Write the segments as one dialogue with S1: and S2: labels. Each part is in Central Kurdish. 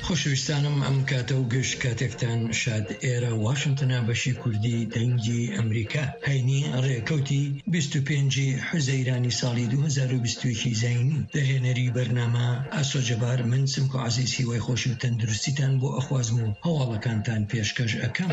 S1: خۆشەویستانم ئەم کاتە و گەشت کاتێکتان شاد ئێرە واشنتنە بەشی کوردی دەنگی ئەمریکا هەینی ڕێکەوتی 25 حوزەیرانی ساڵی 2021 زاینی دەرهێنەری بەرنامە ئاسۆجەبار من سمکۆ عەزیز هیوای خۆشی و تەندروستیتان بۆ ئەخوازم و هەواڵەکانتان پێشکەش ئەکەم.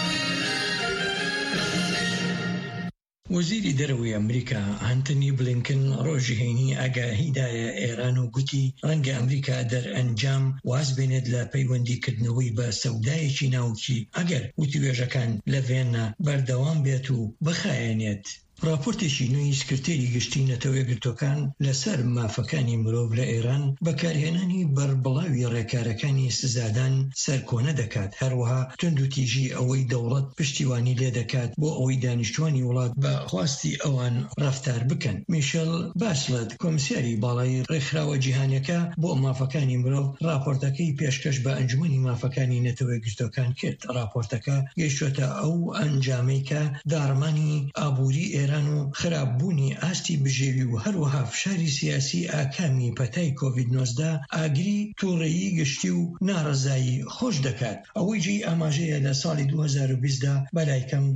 S1: وەزیری دەرەوەی ئەمریکا ئانتنی بلینکن ڕۆژی هەینی ئاگاهیدایە ئێران و گوتی ڕەنگە ئەمریکا دەرئەنجام واز بێنێت لە پەیوەندیکردنەوەی بە سەودایەکی ناوکی ئەگەر وتیوێژەکان لە ڤێننا بەردەوام بێت و بخایێنێت. راپۆرتێکی نوێی سکرتێری گشتی نەتەوە یەکگرتووەکان لەسەر مافەکانی مرۆڤ لە ئێران بەکارهێنانی بەربڵاوی ڕێکارەکانی سزادان سەرکۆنە دەکات، هەروەها توندوتیژی ئەوەی دەوڵەت پشتیوانی لێ دەکات بۆ ئەوەی دانیشتوانی وڵات بە خواستی ئەوان ڕەفتار بکەن. میشێل باشلەت کۆمسیاری باڵای ڕێکخراوە جیهانیەکە بۆ مافەکانی مرۆڤ راپۆرتەکەی پێشکەش بە ئەنجومەنی مافەکانی نەتەوە یەکگرتووەکان کرد. راپۆرتەکە گەیشتووەتە ئەو ئەنجامەی کە داڕمانی ئابووری ئێران و خراپبوونی ئاستی بژێوی و هەروەها فشاری سیاسی ئاکامی پەتای کۆڤید-19 ئاگری تووڕەیی گشتی و ناڕەزایی خۆش دەکات. ئەوەی جێی ئاماژەیە لە ساڵی 2020دا بەلایکەم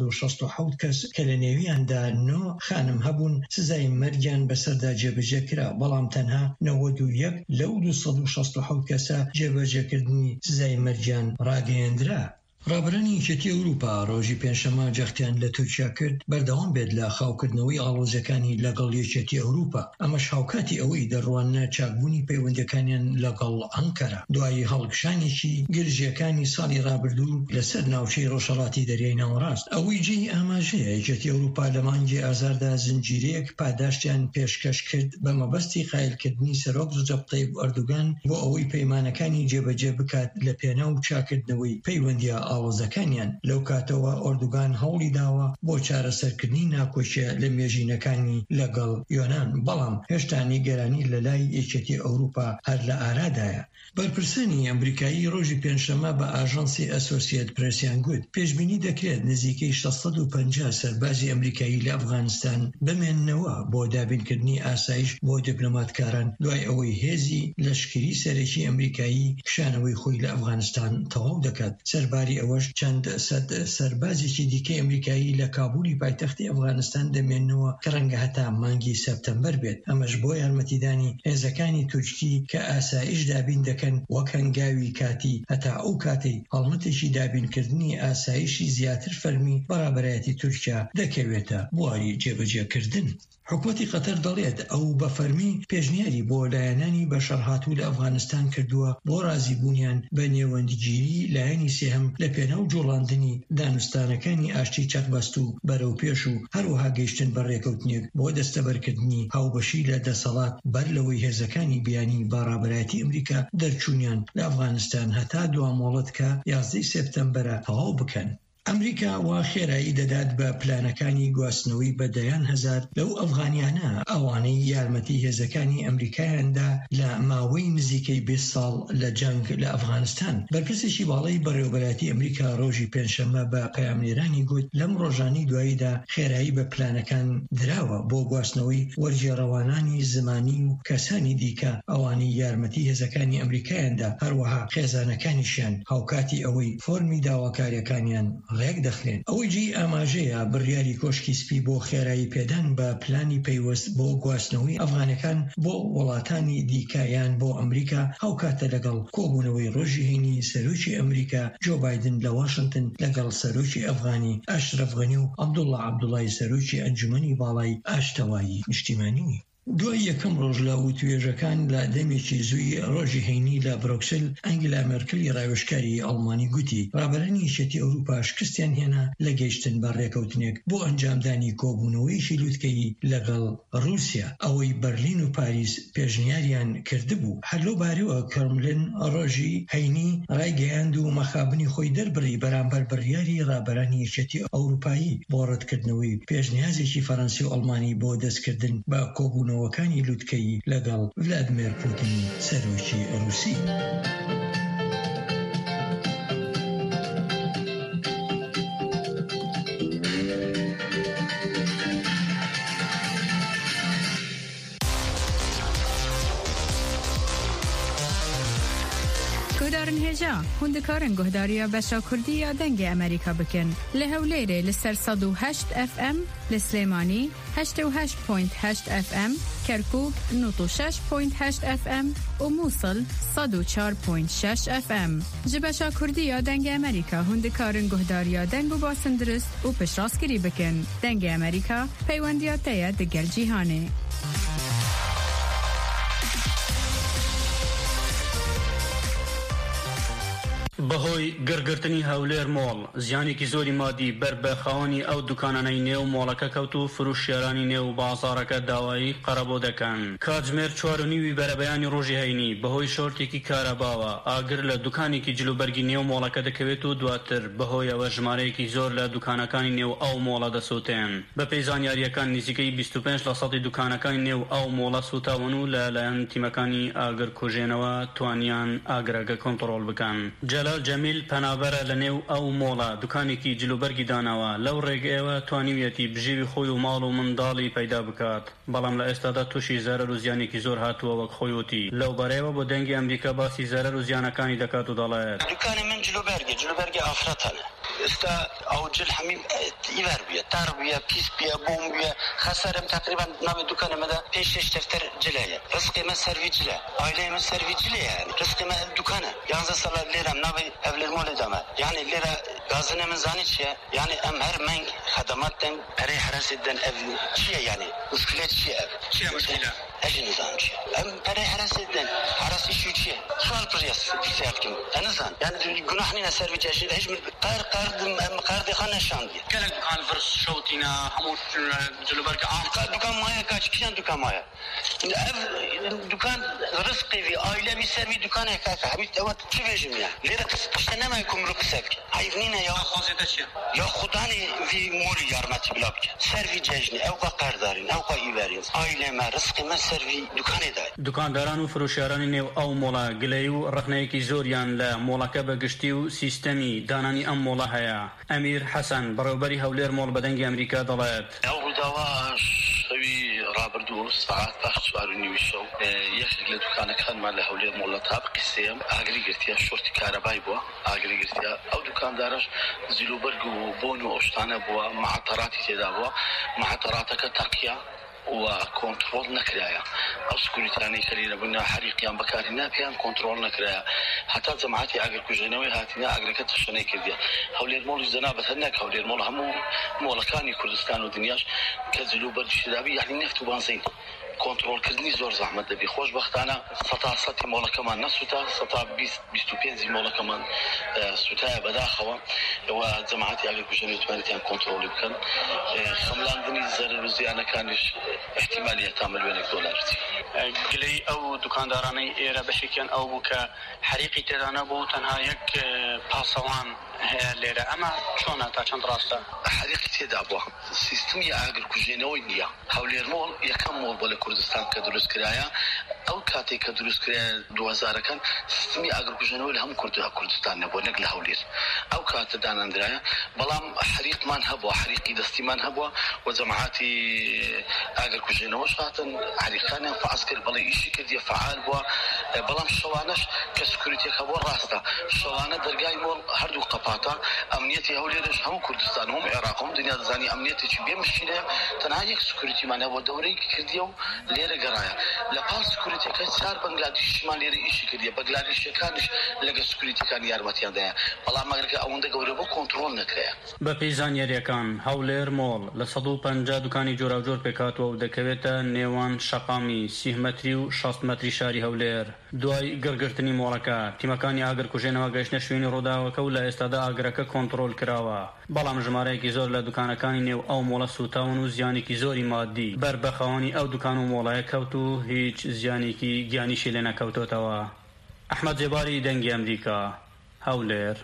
S1: 267 کەس کە لە نێویاندا 9 خانم هەبوون سزای مەرگیان بەسەردا جێبەجێ کرا، بەڵام تەنها 91 لەو 267 کەسە جێبەجێکردنی سزای مەرگیان ڕاگەیەندرا. ڕابردنی یەکێتی ئەوروپا ڕۆژی پێنجشەممە جەختیان لە تورکیا کرد بەردەوام بێت لە خاوکردنەوەی ئاڵۆزەکانی لەگەڵ یەکێتی ئەوروپا. ئەمەش هاوکاتی ئەوەی دەڕوانە چاکبوونی پەیوەندیەکانیان لەگەڵ ئەنکەرە دوای هەڵکشانێکی گرژیەکانی ساڵی ڕابردوو لەسەر ناوچەی ڕۆژهەڵاتی دەریای ناوەڕاست. ئەوەی جێی ئاماژەیە یەکێتی ئەوروپا لە مانگی ئازاردا زنجیرەیەک پاداشتیان پێشکەش کرد بە مەبەستی قایلکردنی سەرۆک ڕەجەب تەیب ئەردوگان بۆ ئەوەی پەیمانەکانی جێبەجێ بکات لە پێناو چاکردنەوەی پەیوەندیە ئاڵۆزەکانیان. لەو کاتەوە ئەردوگان هەوڵی داوە بۆ چارەسەرکردنی ناکۆچیە لە مێژینەکانی لەگەڵ یۆنان، بەڵام هێشتا نیگەرانی لە لای یەکێتی ئەوروپا هەر لە ئارادایە. بەرپرسانی ئەمریکایی ڕۆژی پێنجشەممە بە ئاژانسی ئەسۆسیێت پرێسیان گوت پێشبینی دەکرێت نزیکەی 650 سەربازی ئەمریکایی لە ئەفغانستان بمێننەوە بۆ دابینکردنی ئاسایش بۆ دیپلۆماتکاران دوای ئەوەی هێزی لەشکری سەرەکی ئەمریکایی کشانەوەی خۆی لە ئەفغانستان تەواو دەکات. سەرباری ئەوەش چەند سەد سەربازێکی دیکەی ئەمریکایی لە کابولی پایتەختی ئەفغانستان دەمێننەوە کە ڕەنگە هەتا مانگی سەپتەمبەر بێت. ئەمەش بۆ یارمەتیدانی هێزەکانی تورکی کە ئاسایش دابین دەکەن وەک هەنگاوی کاتی هەتا ئەو کاتەی هەڵمەتێکی دابینکردنی ئاسایشی زیاتر فەرمی بەرابەرایەتی تورکیا دەکەوێتە بواری جێبەجێکردن. حکوومەتی قەتەر دەڵێت ئەو بە فەرمی پێشنیاری بۆ لایەنانی بەشەرهاتوو لە ئەفغانستان کردووە بۆ رازیبوونیان بە نێوەندگیری لایەنی سێهەم لە پێناو جوڵاندنی دانوستانەکانی ئاشتی چەقبەست و بەرەو پێش و هەروەها گەیشتن بە ڕێکەوتنێک بۆ دەستەبەرکردنی هاوبەشی لە دەسەڵات بەر لەوەی هێزەکانی بیانی بەڕابەرایەتی ئەمریکا دەرچوونیان لە ئەفغانستان هەتا دوامۆڵەت کە 11 سپتەمبەرە تەواو بکەن. ئەمریکا وا خێرایی دەدات بە پلانەکانی گواستنەوەی بە دەیان هەزار لەو ئەفغانیانە ئەوانەی یارمەتی هێزەکانی ئەمریکایاندا لە ماوەی نزیکەی 20 ساڵ لە جەنگ لە ئەفغانستان. بەرپرسێکی باڵای بەڕێوەبەرایەتی ئەمریکا ڕۆژی پێنجشەممە بە پەیامنێرانی گوت لەم ڕۆژانەی دواییدا خێرایی بە پلانەکان دراوە بۆ گواستنەوەی وەرگێڕەوانانی زمانی و کەسانی دیکە ئەوانەی یارمەتی هێزەکانی ئەمریکایاندا هەروەها خێزانەکانیشیان هاوکاتی ئەوەی فۆرمی داواکاریەکانیان ڕێک دەخرێن. ئەوەی جێی ئاماژەیە بڕیاری کۆشکی سپی بۆ خێرایی پێدان بە پلانی پەیوەست بۆ گواستنەوەی ئەفغانەکان بۆ وڵاتانی دیکایان بۆ ئەمریکا هاوکاتە لەگەڵ کۆبوونەوەی ڕۆژی هەینی سەرۆکی ئەمریکا جۆ بایدن لە واشنتن لەگەڵ سەرۆکی ئەفغانی ئاشرەف غەنی و عەبدوڵڵا عەبدوڵڵای سەرۆکی ئەنجومەنی باڵای ئاشتەوایی نیشتیمانی. دوای یەکەم ڕۆژ لە وتوێژەکان لە دەمێکی زووی ڕۆژی هەینی لە بروکسل ئەنگلا مێرکلی ڕاوێژکاری ئەڵمانی گوتی ڕابردنی یەکێتی ئەوروپا شکستیان هێنا لە گەیشتن بە ڕێکەوتنێک بۆ ئەنجامدانی کۆبوونەوەیەکی لووتکەیی لەگەڵ رووسیا ئەوەی بەرلین و پاریس پێشنیاریان کردبوو. هەر لەوبارەوە کرملین ڕۆژی هەینی ڕایگەیاند و مەخابنی خۆی دەربڕی بەرامبەر بڕیاری ڕابردنی یەکێتی ئەوروپایی بۆ ڕەتکردنەوەی پێشنیازێکی فەڕەنسی و ئەڵمانی بۆ دەستکردن بە کۆبوونەوەکانی لووتکەیی لەگەڵ ڤلادیمیر پوتین سەرۆکی ڕووسی.
S2: گهدارن هجا هندکارن گهداریا بشا کردیا دنگ امریکا بکن لهولیره لسر 108 FM لسلیمانی 88.8 FM کرکوک 96.8 FM و موصل 104.6 FM جبشا کردیا دنگ امریکا هندکارن گهداریا دنگ و باسندرست و پشراسکری بکن دنگ امریکا پیوندیاتیا دگل جیهانه
S3: بەهۆی گەرگرتنی هەولێر مۆڵ زیانێکی زۆری مادی بەر بە خاوەنی ئەو دوکانانەی نێو مۆڵەکە کەوت و فروشیارانی نێو بازاڕەکە داوایی قەرەبۆ دەکەن. کاتژمێر 4:30 بەرەبەیانی ڕۆژی هەینی بەهۆی شۆرتێکی کارەباوە ئاگر لە دوکانێکی جلوبەرگی نێو مۆڵەکە دەکەوێت و دواتر بەهۆی ئەوە ژمارەیەکی زۆر لە دوکانەکانی نێو ئەو مۆڵە دەسووتێن. بە پێی زانیاریەکان نزیکەی 25% دوکانەکانی نێو ئەو مۆڵە سوتاون و لەلایەن تیمەکانی ئاگر کوژێنەوە توانیان ئاگرەکە کۆنتڕۆڵ بکەن. جەمیل پەنابەرە لە نێو ئەو مۆڵە دوکانێکی جلوبەرگی داناوە لەو ڕێگەیەوە توانیویەتی بژێوی خۆی و ماڵ و منداڵی پەیدا بکات بەڵام لە ئێستادا تووشی زەرەر و زیانێکی زۆر هاتووە وەک خۆی وتی لەو بەرەیەوە بۆ دەنگی ئەمریکا باسی زەرەر و زیانەکانی دەکات و دەڵێت
S4: دوکانی من جلوبەرگی ئافرەتانە ئێستا ئەوجل هەمین ئیوار بووە تار بووە پیس بووە بۆم بووە خەسەرم تقریبا ناوێ دوکانەمەدا 5-6 دەفتەر جلەیە ڕزقی من سەروی جلە ئایلەی من سەروی جلەیە ڕزقی من دوکانە 11 ساڵ لێرەم ناوێ ئەولێر مۆڵێ دەمە یعنی لێرە گازنە من زانی چییە یعنی ئەم هەر مەنگ خەدەمات دەن پەرەی حرەسێت دەن ئەڤ چییە یعنی مشکلێت چییە مشکلە ئەژی نزانم چییە ئەم پەرەی حرەسێت دەن حرەسیشی چییە سوال پرسیارکەم ئەنزان یعنی گوناح نینە سەروی جەژێت هیچ قەردم ئەم قەردی خان نەشاندی
S3: گەلک دوکان فرس شەوتینە هەموو جلوبەرگە
S4: دوکان مایە کاچکیان دوکان مایە ئەv دوکان ڕزقی وی ئایلەوی سەروی دوکانێکە هەمیت ئەوە چ بێژم یا لێرە قسە نەمای کومڕ قسەک عیب نینە یا
S3: خۆزێتە چییە
S4: یا خودانی وی مۆلی یارمەتی بلا بکە سەروی جەژنی ئەوقا قەردارین ئەوقا ئیوارین ئایلێمە ڕزقی من سەروی دوکانێدا
S3: دوکانداران و فروشیارانی نێو ئەو مۆڵە گلەی و ڕخنەیەکی زۆریان لە مۆڵەکە بەگشتی و سیستەمی دانانی ئەم مۆڵە هەیە ئەمیر حەسەن بەڕێوەبەری هەولێر مۆڵ بە دەنگی ئەمریکا دەڵێت
S4: ئەو ڕووداوە شەوی ڕابردوو ساعات پاش 4:30 شەو یەکێک لە دوکانەکانمان لە هەولێر مۆڵە تاپقی سێم ئاگری گرتیە شۆرتی کارەبای بووە ئاگری گرتیە ئەو دوکاندارش زیلوبەرگ و بۆن و ئەوشتانە بووە معتەڕاتی تێدا بووە معتەڕاتەکە تەقیە و کۆنتڕۆڵ نەکرایە ئەو سکوریتانەی کە لێرە بوون حریقیان بەکاری ناپیان کۆنتڕۆڵ نەکرایە هەتا جەماعەتی ئاگرکوژێنەوەی هاتیە ئاگرەکە تەشەنەی کردیە هەولێر مۆڵی جەنابەت هەر نەک هەولێر مۆڵ هەموو مۆڵەکانی کوردستان و دنیاش کە جلوبەرگی دابی یعنی نفت و بانزین کۆنتڕۆڵکردنی زۆر زەحمەت دەبی خۆشبەختانە 100% مۆڵەکەمان نەسووتا 125 مۆڵەکەمان سوتایە بەداخەوە ئەوە جەماعەتی ئاگرکوژێنەوەی توانێتیان کۆنتڕۆڵی بکەن خەملاندنی زەرەر و زیانەکانیش احتیمالیە تا ملیۆنێک دۆلارتی
S3: گلەی ئەو دوکاندارانەی ئێرە بەشێکیان ئەو بوو کە حریقی تێدا نەبوو تەنها یەک پاسەوان هەیە لێرە ئەمە چۆنە تا چەند ڕاستە
S4: حریقی تێدا بووە سیستمی ئاگرکوژێنەوەی نییە هەولێر مۆڵ یەکەم مۆڵ بۆ لە کوردستان کە دروستکرایە ئەو کاتێک کە دروستکرایە 2000ەکان سیستمی ئاگرکوژێنەوەی لە هەموو کوردستان نەبووە نەک لە هەولێر ئەو کاتە داناندرایە بەڵام حریقمان هەبووە حریقی دەستیمان هەبووە و جەماعەتی ئاگرکوژێنەوەش هاتن حریقانیان فعاز کرد بەڵێ ئیشی کردیە فعال بووە بەڵام شەوانەش کە سکوریتێکە بۆ ڕاستە شەوانە دەرگای مۆڵ هەردوو قەپاتە ئەمنیەتی هەولێرش هەموو کوردستان هەموو عێراق هەموو دنیا دەزانی ئەمنیەتێکی بێمشکیلەیە تەنها یەک سکوریتیمان هەبووە دەورەی کردیە و لێرە گەڕایە لە پاڵ سکوریتەکە 4 بەنگلادێشیمان لێرە ئیشی کردیە بەنگلادێشیەکانیش لەگە سکوریتەکانی یارمەتیاندایە بەڵام ئەگەر ئەوەندە گەورە بۆ کۆنتڕۆڵ نەکرایە
S3: بە پێی زانیاریەکان هەولێر مۆڵ لە 150 دوکانی جۆراوجۆر پێکاتوە و دەکەوێتە نێوان شەقامی 30 مەتری و 60 مەتری شاری هەولێر دوای گەرگرتنی مۆڵەکە تیمەکانی ئاگرکوژێنەوە گەیشتە شوێنی ڕووداوەکە و لە ئێستادا ئاگرەکە کۆنتڕۆڵ کراوە بەڵام ژمارەیەکی زۆر لە دوکانەکانی نێو ئەو مۆڵە سوتاون و زیانێکی زۆری مادی بەر بەخەوانی ئەو دوکان و مۆڵایە کەوت و هیچ زیانێکی گیانیشی لێ نەکەوتۆتەوە ئەحمەد جێباری دەنگی ئەمریکا هەولێر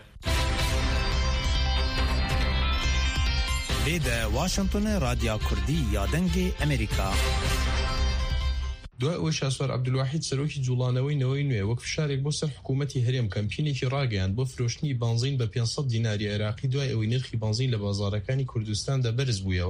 S5: لێدە واشنگتن رادیا کوردی یا دەنگی ئەمریکا
S6: دوای ئەوەی شاسوار عەبدولواحید سەرۆکی جوڵانەوەی نەوەی نوێ وەک فشارێک بۆ سەر حکوومەتی هەرێم کەمپینێکی ڕاگەیاند بۆ فرۆشتنی بانزین بە 500 دیناری عێراقی دوای ئەوەی نرخی بانزین لە بازاڕەکانی کوردستاندا بەرز بوویەوە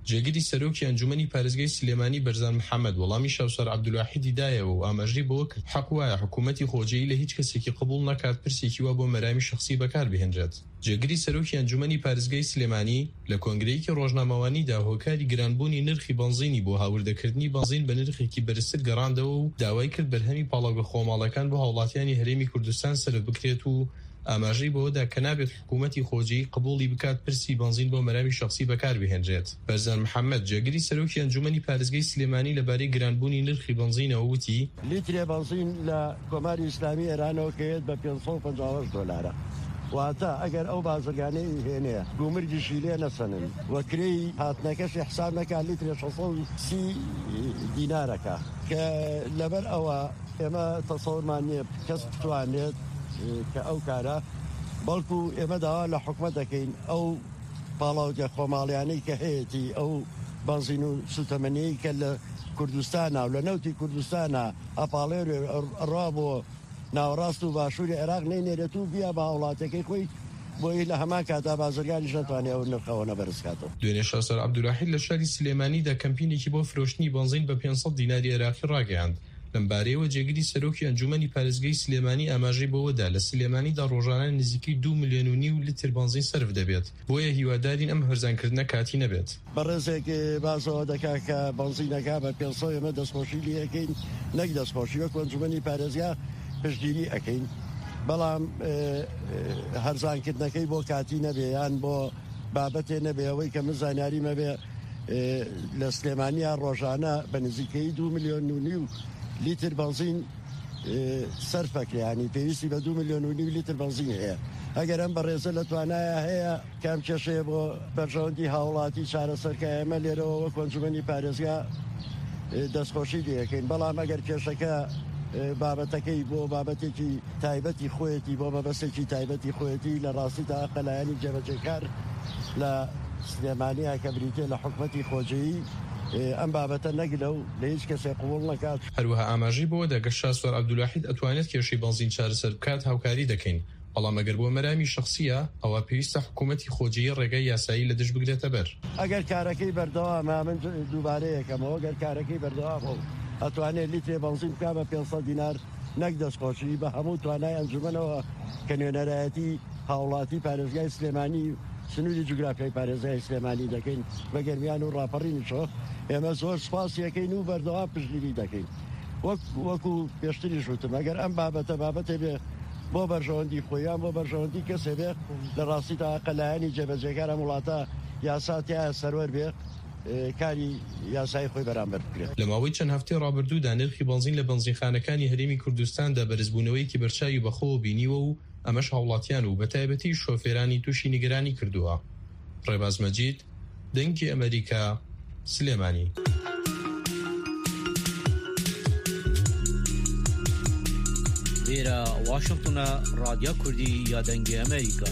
S6: جێگیری سەرۆکی ئەنجومەنی پارێزگای سلێمانی بەرزان محەممەد وەڵامی شەوسەر عەبدولواحیدی دایەوە و ئاماژەی بەوە کرد حەق وایە حکوومەتی خۆجەیی لە هیچ کەسێکی قبول نەکات پرسێکی وا بۆ مەرامی شخصی بەکار بهێنرێت. جێگیری سەرۆکی ئەنجومەنی پارێزگای سلێمانی لە کۆنگرەیەکی ڕۆژنامەوانیدا هۆکاری گرانبوونی نرخی بنزینی بۆ هاوردەکردنی بنزین بە نرخێکی بەرزتر گەڕاندەوە و داوای کرد بەرهەمی پاڵاوگە خۆماڵەکان بۆ هاوڵاتیانی هەرێمی کوردستان سەرف بکرێت و ئاماژەی بەوەدا کە نابێت حکوومەتی خۆجەیی قبوڵی بکات پرسی بنزین بۆ مەرامی شخصی بەکار بهێنرێت. بەرزان محەممەد جێگیری سەرۆکی ئەنجومەنی پارێزگای سلێمانی لەبارەی گرانبوونی نرخی بنزینەوە وتی
S7: لیترێ بنزین لە کۆماری ئیسلامی ئێرانەوە کەوێت بە 550 دۆلارە. واتە ئەگەر ئەو بازرگانەی هێنەیە گومرگیشی لێ نەسەنن وەکرەی هاتنەکەشی حساب نەکات لیترێ 630 دینارەکە کە لەبەر ئەوە ئێمە تەسەوورمان نییە کەس بتوانێت کە ئەو کارە بەڵکو ئێمە داوا لە حکومەت دەکەین ئەو پاڵاوگە خۆماڵیانەی کە هەیەی ئەو بنزین و سوتەمەنیی کە لە کوردستانە و لە نەوتی کوردستانە ئەپاڵێر ڕوا بۆ ناوەڕاست و باشووری عێراق نەینێرێت و بیا بە وڵاتەکەی خۆی بۆی لە هەمان کاتا بازرگانیش نەتوانێت ئەو نرخەوە نەبەرزکاتەوە.
S6: دوێنێ شەوسەر عەبدولواحید لە شاری سلێمانیدا کەمپینێکی بۆ فرۆشتنی بنزین بە 500 دیناری عێراقی ڕاگەیاند. لەمبارەیەوە جێگیری سەرۆکی ئەنجومەنی پارێزگای سلێمانی ئاماژەی بەوەدا لە سلێمانیدا ڕۆژانە نزیکەی 2.5 ملیۆن لیتر بنزین سەرف دەبێت بۆیە هیوادارین ئەم هەرزانکردنە کاتی نەبێت.
S7: بەڕێزێک بازەوە دەکات کە بنزینەکە بە 500 ئێمە دەستخۆشی لێ ئەەکەین نەک دەستخۆشی وەک ئەنجومەنی پارێزگا پشتگیری ئەەکەین بەڵام هەرزانکردنەکەی بۆ کاتی نەبێ یان بۆ بابەتێ نەبێەوەی کە من زانیاری مەبێ لە سلێمانیا ڕۆژانە بە نزیکەی 2.5 ملیۆن لیتر بنزین سەرفەکرێنی پێویستی بە 2.5 ملیۆن لیتر بنزین هەیە. ئەگەر ئەم بەڕێزە لە توانایە هەیە کام کێشەیە بۆ بەرژەوەندی هاوڵاتی چارەسەرکە ئێمە لێرەوە وەک ئەنجومەنی پارێزگا دەستخۆشی دەکەین بەڵام ئەگەر کێشەکە بابەتەکەی بۆ بابەتێکی تایبەتی خۆیەتی بۆ بەبەستێکی تایبەتی خۆیەتی لە ڕاستیدا قەلایانی جێبەجێکار لە سلێمانیا کە بریتێ لە حکومەتی خۆجەیی ئەم بابەتە نەگلە و لە هیچ کەسێ قبوڵ نەکات.
S6: هەروەها ئاماژەی بۆ دەگەر شاسوار عەبدولواحید ئەتوانێت کێشەی بنزین چارەسەر بکات هاوکاری دەکەین بەڵام ئەگەر بۆ مەرامی شخصیە ئەوە پێویستە حکوومەتی خۆجەیی ڕێگای یاسایی لە دژ بگرێتە بەر.
S7: ئەگەر کارەکەی بەردەوامە من دووبارەیەکەمەوە ئەگەر کارەکەی بەردەوام بوو ئەتوانێت لیترێ بنزین بکات بە 500 دینار نەک دەستخۆشی بە هەموو توانای ئەنجومەنەوە کە نوێنەرایەتی هاوڵاتی پارێزگای سلێمانی سنووری جوگرافیای پارێزگای سلێمانی دەکەین بە گەرمیان و ڕاپەڕینیشەوە ئێمە زۆر سپاسیەکەین و بەردەوام پشتگیری دەکەین وەکو پێشتری شوتم ئەگەر ئەم بابەتە بێ بۆ بەرژەوەندی خۆیان بۆ بەرژەوەندی کەسێ بێ لە ڕاستیدا قەلایانی جێبەجێکارە وڵاتە یاساتیایە سەروەر بێ کاری یاسای خۆی بەرامبەر بکرێت.
S6: لە ماوەی چەند هەفتەی ڕابردوودا نرخی بنزین لە بنزینخانەکانی هەرێمی کوردستاندا بەرزبوونەوەیکی بەرچاوی بەخۆوە بینیوە و ئەمەش هاوڵاتیان و بەتایبەتی شۆفێرانی تووشی نیگەرانی کردووە. ڕێباز مەجید دەنگی ئەمریکا سلێمانی.
S5: لێرە واشنگتنە ڕادیۆ کوردی یا دەنگی ئەمریکا.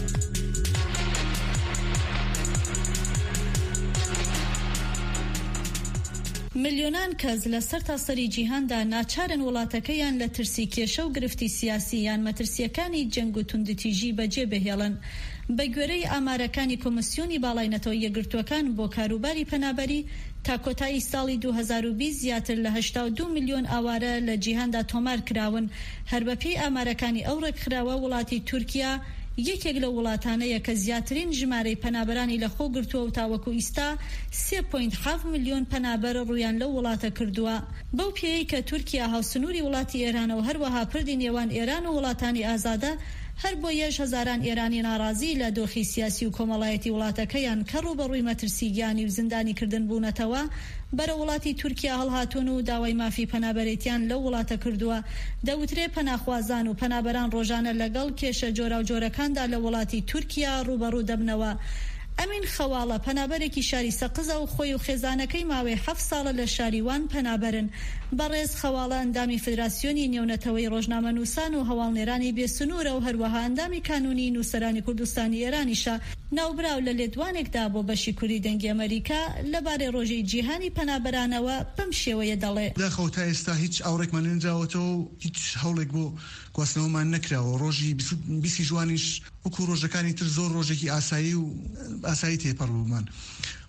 S8: ملیۆنان کەس لە سەر تاسەری جیهاندا ناچارن وڵاتەکەیان لە ترسی کێشە و گرفتی سیاسی یان مەترسیەکانی جەنگ و توندتیژی بەجێ بهێڵن. بە گوێرەی ئامارەکانی کۆمسیۆنی باڵاینەتەوە یەکگرتووەکان بۆ کاروباری پەنابەری تا کۆتایی ساڵی 2020 زیاتر لە 82 ملیۆن ئاوارە لە جیهاندا تۆمار کراون. هەر بەپێی ئامارەکانی ئەو ڕێکخراوە وڵاتی تورکیا یەکێک لە وڵاتانەیە کە زیاترین ژمارەی پەنابەرانی لە خۆ گرتووە و تاوەکو ئیستا 3.7 ملیۆن پەنابەر ڕویان لەو وڵاتە کردووە. بەو پێی کە تورکیا هاوسنووری وڵاتی ئێرانە و هەروەها پردی نێوان ئێران و وڵاتانی ئازادە هەر بۆ یەش هەزاران ئێرانی ناڕازی لە دۆخی سیاسی و کۆمەڵایەتی وڵاتەکەیان کە ڕوبەڕووی مەترسیگیانی و زندانی کردن بوونەتەوە بەرە وڵاتی تورکیا هەڵهاتون و داوای مافی پەنابەرێتیان لەو وڵاتە کردووە. دەوترێ پەناخوازان و پەنابەران ڕۆژانە لەگەڵ کێشە جۆرا و جۆرەکاندا لە وڵاتی تورکیا ڕوبەڕوو دەبنەوە. ئەمین خەواڵە پەنابەرێکی شاری سەقزە و خۆی و خێزانەکەی ماوەی 7 ساڵە لە شاریوان پەنابەرن. بەڕێز خەواڵە ئەندامی فدراسیۆنی نێونەتەوەی ڕۆژنامەنووسان و هەواڵنێرانی بێسنوورە و هەروەها ئەندامی کانونی نووسەرانی کوردستانی ئێرانیشە ناوبراو لە لێدوانێکدا بۆ بەشی کوردی دەنگی ئەمریکا لەبارەی ڕۆژەی جیهانی پەنابەرانەوە بەم شێوەیە دەڵێ.
S9: داخەوە تا ئێستا هیچ ئاوڕێکمان نەنجاوەتەوە و هیچ هەوڵێک بۆ گواستنەوەمان نەکراوە. ڕۆژی 20 جوانیش وەکو ڕۆژەکانی تر زۆر ڕۆژێکی ئاسایی و ئاسایی تێپەڕ بوومان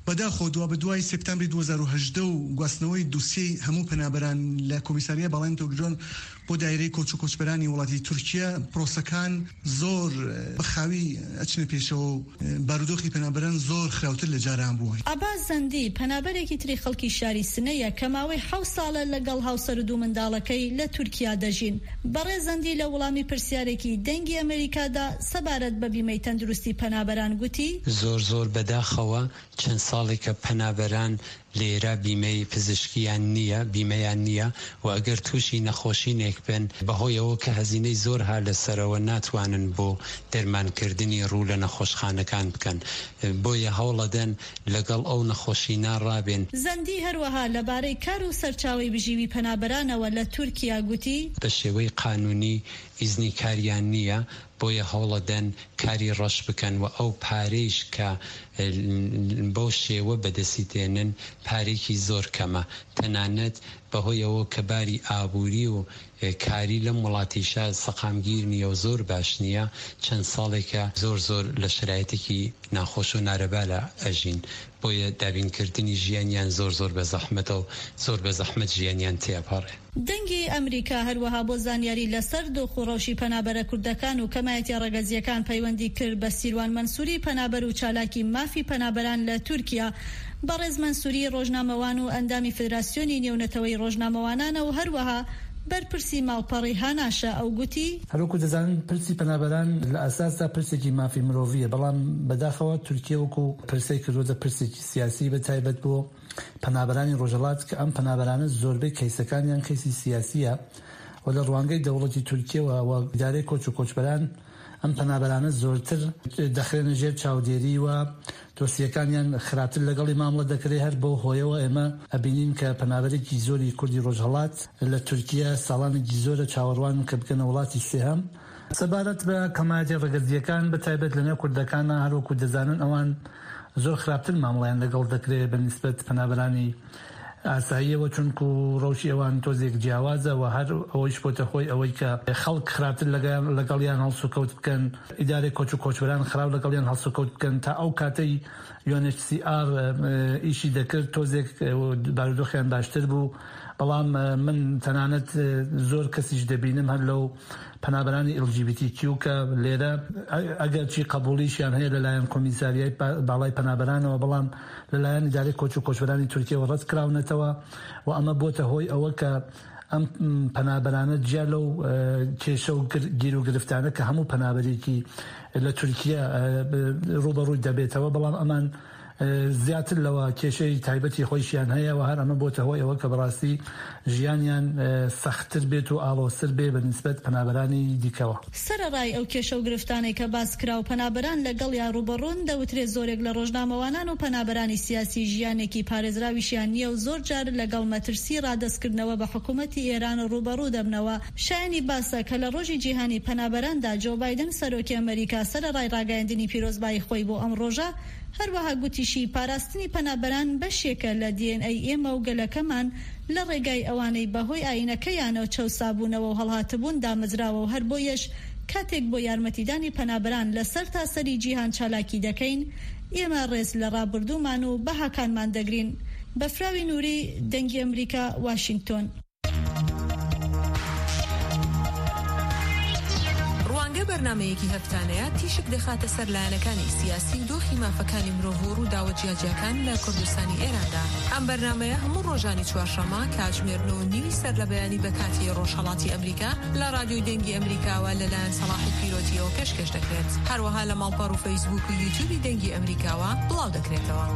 S9: بەداخۆ دوا بە دوای سپتامبری 2018 و گواستنەوەی دووسیەی هەموو پەنابەران لە کۆمیساریە باڵای تۆگرۆن بۆ دایرەی کۆچ و کۆچبەرانی وڵاتی تورکیا پرۆسەکان زۆر بەخاوی ئەچنە پێشەوە بارودۆخی پەنابەران زۆر خراوتر لە جاران بووە.
S8: عەباس زەندی پەنابەرێکی تری خەڵکی شاری سنەیە کە ماوەی 7 ساڵە لەگەڵ هاوسەر و دوو منداڵەکەی لە تورکیا دەژین. بەڕێز زەندی لە وەڵامی پرسیارێکی دەنگی ئەمریکادا سەبارەت بە بیمەی تەندروستی پەنابەران گوتی
S10: زۆر بەداخەوە چەند ساڵێکە پەنابەران لێرە بیمەی پزیشکیان نییە بیمەیان نییە و ئەگەر تووشی نەخۆشینێک بن بەهۆیەوە کە هەزینەی زۆر ها لەسەرەوە ناتوانن بۆ دەرمانکردنی ڕوو لە نەخۆشخانەکان بکەن بۆیە هەوڵەدەن لەگەڵ ئەو نەخۆشینا ڕابێن.
S8: زەندی هەروەها لەبارەی کار و سەرچاوی بژیوی پەنابەرانەوە لە تورکیا گوتی
S10: بە شێوەی قانونی ئیزنی کاریان نییە بۆیە هەوڵەدەن کاری ڕەش بکەن و ئەو پارەیش کە بۆ شێوە بەدەستی تێنن پارێکی زۆر کەمە تەنانەت بەهۆیەوە کە باری ئابووری و کاری لەم وڵاتیشە سەقامگیر نییە و زۆر باش نییە چەند ساڵێکە زۆر لە شرایەتێکی ناخۆش و نارەبا لە ئەژین بۆیە دابینکردنی ژیانیان زۆر بە زەحمەتە و زۆر بە زەحمەت ژیانیان تێپەڕێ.
S8: دەنگی ئەمریکا هەروەها بۆ زانیاری لەسەر دۆخوڕەوشی پەنابەرە کوردەکان و کەمایەتی ڕەگەزیەکان پەیوەندی کرد بە سیروان مەنسووری پەنابەر و چالاکی مافی پەنابەران لە تورکیا بەڕێز مەنسووری ڕۆژنامەوان و ئەندامی فدراسیۆنی نێونەتەوەی ڕۆژنامەوانانە و هەروەها بەرپرسی ماڵپەڕی هاناشە ئەو گوتی
S11: هەروکو دەزانن پرسی پەنابەران لە ئاساسدا پرسێکی مافی مرۆڤیە بەڵام بەداخەوە تورکیا وەکو پرسەی کردوتە پرسێکی سیاسی بە تایبەت بۆ پەنابەرانی ڕۆژهەڵات کە ئەم پەنابەرانە زۆربەی کەیسەکانیان کەیسی سیاسیە و لە ڕوانگەی دەوڵەتی تورکیەوە و ئیدارەی کۆچ و کۆچبەران ئەم پەنابەرانە زۆرتر دەخرێنە ژێر چاودێری و دۆسیەکانیان خراپتر لەگەڵی مامڵە دەکرێت هەر بۆ هۆیەوە ئێمە ئەبینین کە پەنابەرێکی زۆری کوردی ڕۆژهەڵات لە تورکیا ساڵانێکی زۆرە چاوەڕوان کە بکەنە وڵاتی سێهەم سەبارەت بە کەمایەتی ڕەگەزیەکان بە تایبەت لە نێو کوردەکانە هەروەکو دەزانن ئەوان زۆر خراپتر مامڵیان لەگەڵ دەکرێت بە نیسبەت پەنابەرانی ئاساییەوە چونکو ڕەوشی ئەوان تۆزێک جیاوازە و هەر ئەوەیش بۆتە خۆی ئەوەی کە خەڵک خراپتر لەگەڵیان هەڵسوکەوت بکەن ئیدارەی کۆچ و کۆچبەران خراپ لەگەڵیان هەڵسوکەوت بکەن تا ئەو کاتەی UNHCR ئیشی دەکرد تۆزێک بارودۆخیان باشتر بوو بەڵام من تەنانەت زۆر کەسیش دەبینم هەر لەو پەنابەرانی LGBTQ کە لێرە ئەگەر چی قبولیشیان هەیە لەلایەن کۆمیساریای باڵای پەنابەرانەوە بەڵام لەلایەن ئیدارەی کۆچ و کۆچبەرانی تورکیەوە ڕەت کراونەتەوە و ئەمە بۆتە هۆی ئەوە کە ئەم پەنابەرانە جیا لەو کێشە و گیر و گرفتانە کە هەموو پەنابەرێکی لە تورکیا ڕوبەڕووی دەبێتەوە بەڵام ئەمان زیاتر لەوە کێشەی تایبەتی خۆیشیان هەیە و هەر ئەمە بۆتە هۆی ئەوە کە بەڕاستی ژیانیان سەختتر بێت و ئاڵۆسر بێ بە نیسبەت پەنابەرانی دیکەوە.
S8: سەرەڕای ئەو کێشە و گرفتانەی کە باس کرا و پەنابەران لەگەڵ یا ڕوبەڕوون دەوترێت زۆرێک لە ڕۆژنامەوانان و پەنابەرانی سیاسی ژیانێکی پارێزراویشیان نییە و زۆر جار لەگەڵ مەترسی ڕادەستکردنەوە بە حکوومەتی ئێران ڕوبەڕوو دەبنەوە. شایانی باسە کە لە ڕۆژی جیهانی پەنابەراندا جۆ بایدن سەرۆکی ئەمریکا سەرەڕای ڕاگەیاندنی پیرۆزبایی خۆی بۆ ئەم ڕۆژە هەروەها گوتیشی پاراستنی پەنابەران بەشێکە لە DNA ئێمە و گەلەکەمان لە ڕێگای ئەوانەی بەهۆی ئاینەکەیانەوە چەوسابوونەوە و هەڵهاتبوون دامەزراوە و هەر بۆیەش کاتێک بۆ یارمەتیدانی پەنابەران لەسەر تاسەری جیهان چالاکی دەکەین ئێمە ڕێز لە ڕابردوومان و بەهاکانمان دەگرین. بەفراوی نووری دەنگی ئەمریکا واشنگتۆن.
S12: بەرنامەیەکی هەفتانەیە تیشک دەخاتە سەر لایەنەکانی سیاسی دۆخی مافەکانی مرۆڤ و ڕووداوە جیاجیەکان لە کوردستانی ئێراندا. ئەم بەرنامەیە هەموو ڕۆژانی چوارشەممە کاتژمێر 9:30 سەر لە بەیانی بەکاتی ڕۆژهەڵاتی ئەمریکا لە رادیۆی دەنگی ئەمریکاوە لەلایەن سەلاحی پیرۆتیەوە پێشکەش دەکرێت. هەروەها لە ماڵپەڕ و فەیسبوک و یوتیوبی دەنگی ئەمریکاوە بڵاو دەکرێتەوە.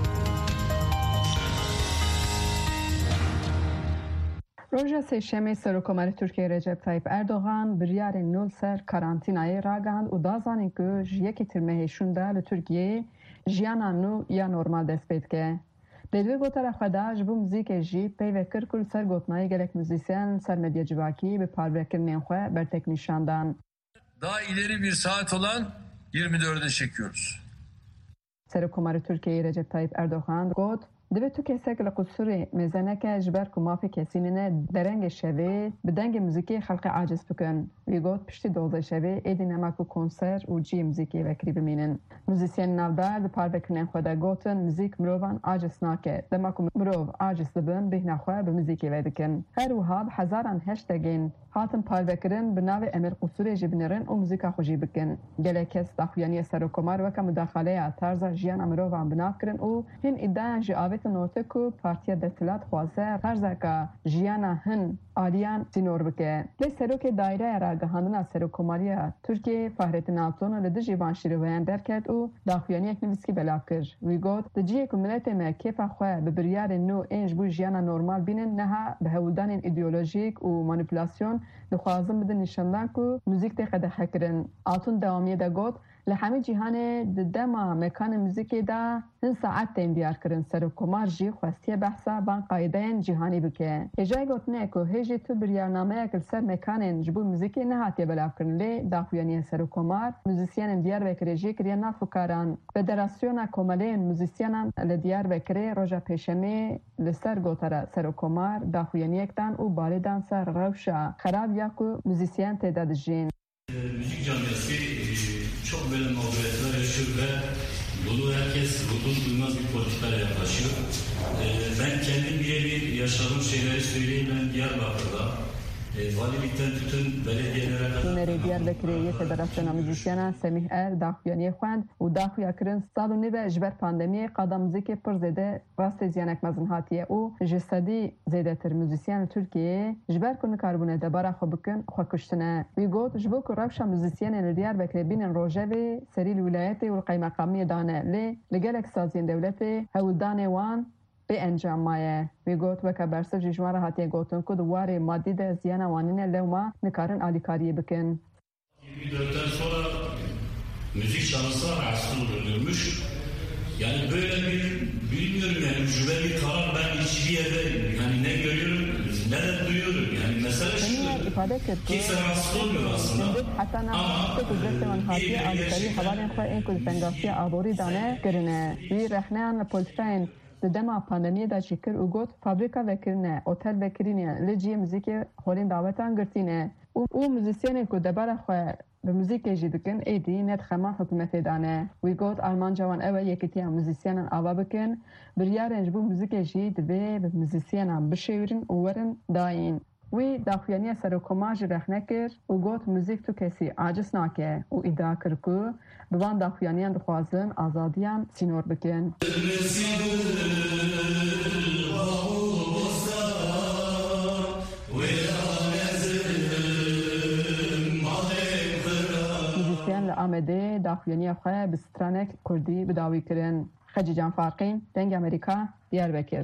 S13: Roja sêşemê Serokkomarê Tirkiye Recep Tayyip Erdogan biryarên nû ser karantînayê ragihand û da zanîn ku ji yekê tirmehê şûn de li Tirkiyeyê jiyana nû ya normal dest pê dike. Lê divê gotara xwe da ji bo muzîkê jî peyvek kir ku li ser gotinayê gelek müzîsyen ser medya civakî bi parvekirinên xwe bertek nîşandan.
S14: Daha ileri bir saat olan 24'e çekiyoruz.
S13: Serokkomarê Tirkiye Recep Tayyip Erdogan got دبی تو کسک لقصور مزنه که جبر که مافی کسینه درنگ شوی بدنگ موزیکی خلق عاجز بکن وی گوت پشتی 12 شوی ایدی نمکو کنسر و جی موزیکی وکری بمینن موزیسین نافدار دپار بکنن خدا گوتن موزیک مروفان عاجز ناکه دمکو مروف عاجز دبن به نخواه به موزیکی ویدکن هر وها بهزاران هشتگین هاتم پاروکرن بناو امیر قصور جبنرن و موزیکا خوشی بکن گله کس داخویانی سروکمار وکا مداخله تارزا جیان مروفان بناف کرن و هن ادعا جاوت نوتکو پارتیا دستلات خوازه تارزا که جیانا هن آلیان سینور بکه لی سروک دایره را گهاندنا سروکماریا ترکیه فهرتن آلتون لده جیوان شیرویان درکت و داخویانی یک نویسکی بلاف کر وی گوت دجیه کمونیت ما کیفا خواه ببریار نو اینج بو جیانا نورمال بینن نها به هولدان ایدئولوژیک و مانیپولاسیون دخوازم بده نشاندن که موزیک تی قدخه کرن آتون دوامیه دا گوت لحمی جیهان دما مکان موزیکی دا هن ساعت تیم دیار کرن سروکمار جی خواستی بحثا بان قایدین جیهانی بکه اجای گوتنه که هجی تو بریارنامه اکل سر مکان جبو موزیکی نهاتی بلاف کرن لی داخویانی سروکمار موزیسیان دیار بکره جی کریانا فکاران فدراسیون کومالین موزیسیان لدیار بکره روژا پیشمی لسر گوتره سروکمار داخویانی اکتان و بالیدان سر روشا خراب یا که موزیسیان تعداد جین
S15: müzik camiası çok böyle mağduriyetler yaşıyor ve bunu herkes ruhun duymaz bir politikayla yaklaşıyor. Ben kendim birebir yaşadığım şeyleri söyleyeyim. Ben Diyarbakır'da valilikten bütün belediyelere kadar...
S13: Neri Diyarbakır'ı Federasyona Müzisyana Semih Er daxuyaniye خوند و daxuya kirin salu nive jber pandemiye qada müziki pır zede rast ziyanek mezin hatiye u jistadi zedetir müzisyen Türkiye jber kunu karbone de bara xo bikin xo kuştine vi got jbo ku ravşa müzisyen Diyarbakır binin rojevi seril vilayeti ve qaymakamiye dane le gelek sazin devleti hevldane wan به انجام مایه وی گوت وکا برسف جیجوان را هاتیه گوتن که دواره مادی ده زیان وانینه لوما نکارن آلیکاریه بکن
S15: 24'ten sonra müzik şansı aslında döndürmüş. Yani böyle bir bilmiyorum yani ucube bir karar ben hiçbir yerde yani ne görüyorum ne de duyuyorum yani mesela şu kimse rahatsız olmuyor aslında ama iyi bir
S13: دما پاندمی دا چیکر او گوت فابریکا وکرنه اوتل وکرینه لجی موزیک هولین دعوتان گرتینه او موزیسین کو دبر خو به موزیک جدیدکن ایدی نت خما حکومت دانه وی گوت آلمان جوان اول یکیتی موزیسین آوا بکن بریارنج بو موزیک جدید به موزیسین بشورن اورن داین وی داخویانی سروکماج رخنکر او گوت موزیک تو کسی عاجز ناکه او ادعا کرکو بوان داخویانیان دخوازن آزادیان سینور بکن موزیسیان لآمده داخویانی خواه بسترانک کردی بداوی کرن خجی جان فارقین دنگ امریکا دیاربکر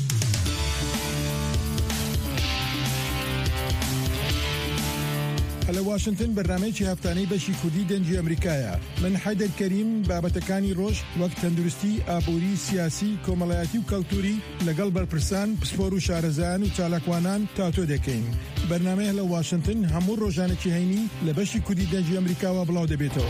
S16: لە واشنگتن بەرنامەیەکی هەفتانەی بەشی کوردی دەنجی ئەمریکایە من حەیدەر کەریم بابەتەکانی ڕۆژ وەک تەندروستی ئابووری سیاسی کۆمەڵایەتی و کەلتوری لەگەڵ بەرپرسان پسپۆر و شارەزایان و چالاکوانان تاتۆ دەکەین بەرنامەیە لە واشنگتن هەموو ڕۆژانێکی هەینی لە بەشی کوردی دەنجی ئەمریکاوە بڵاو دەبێتەوە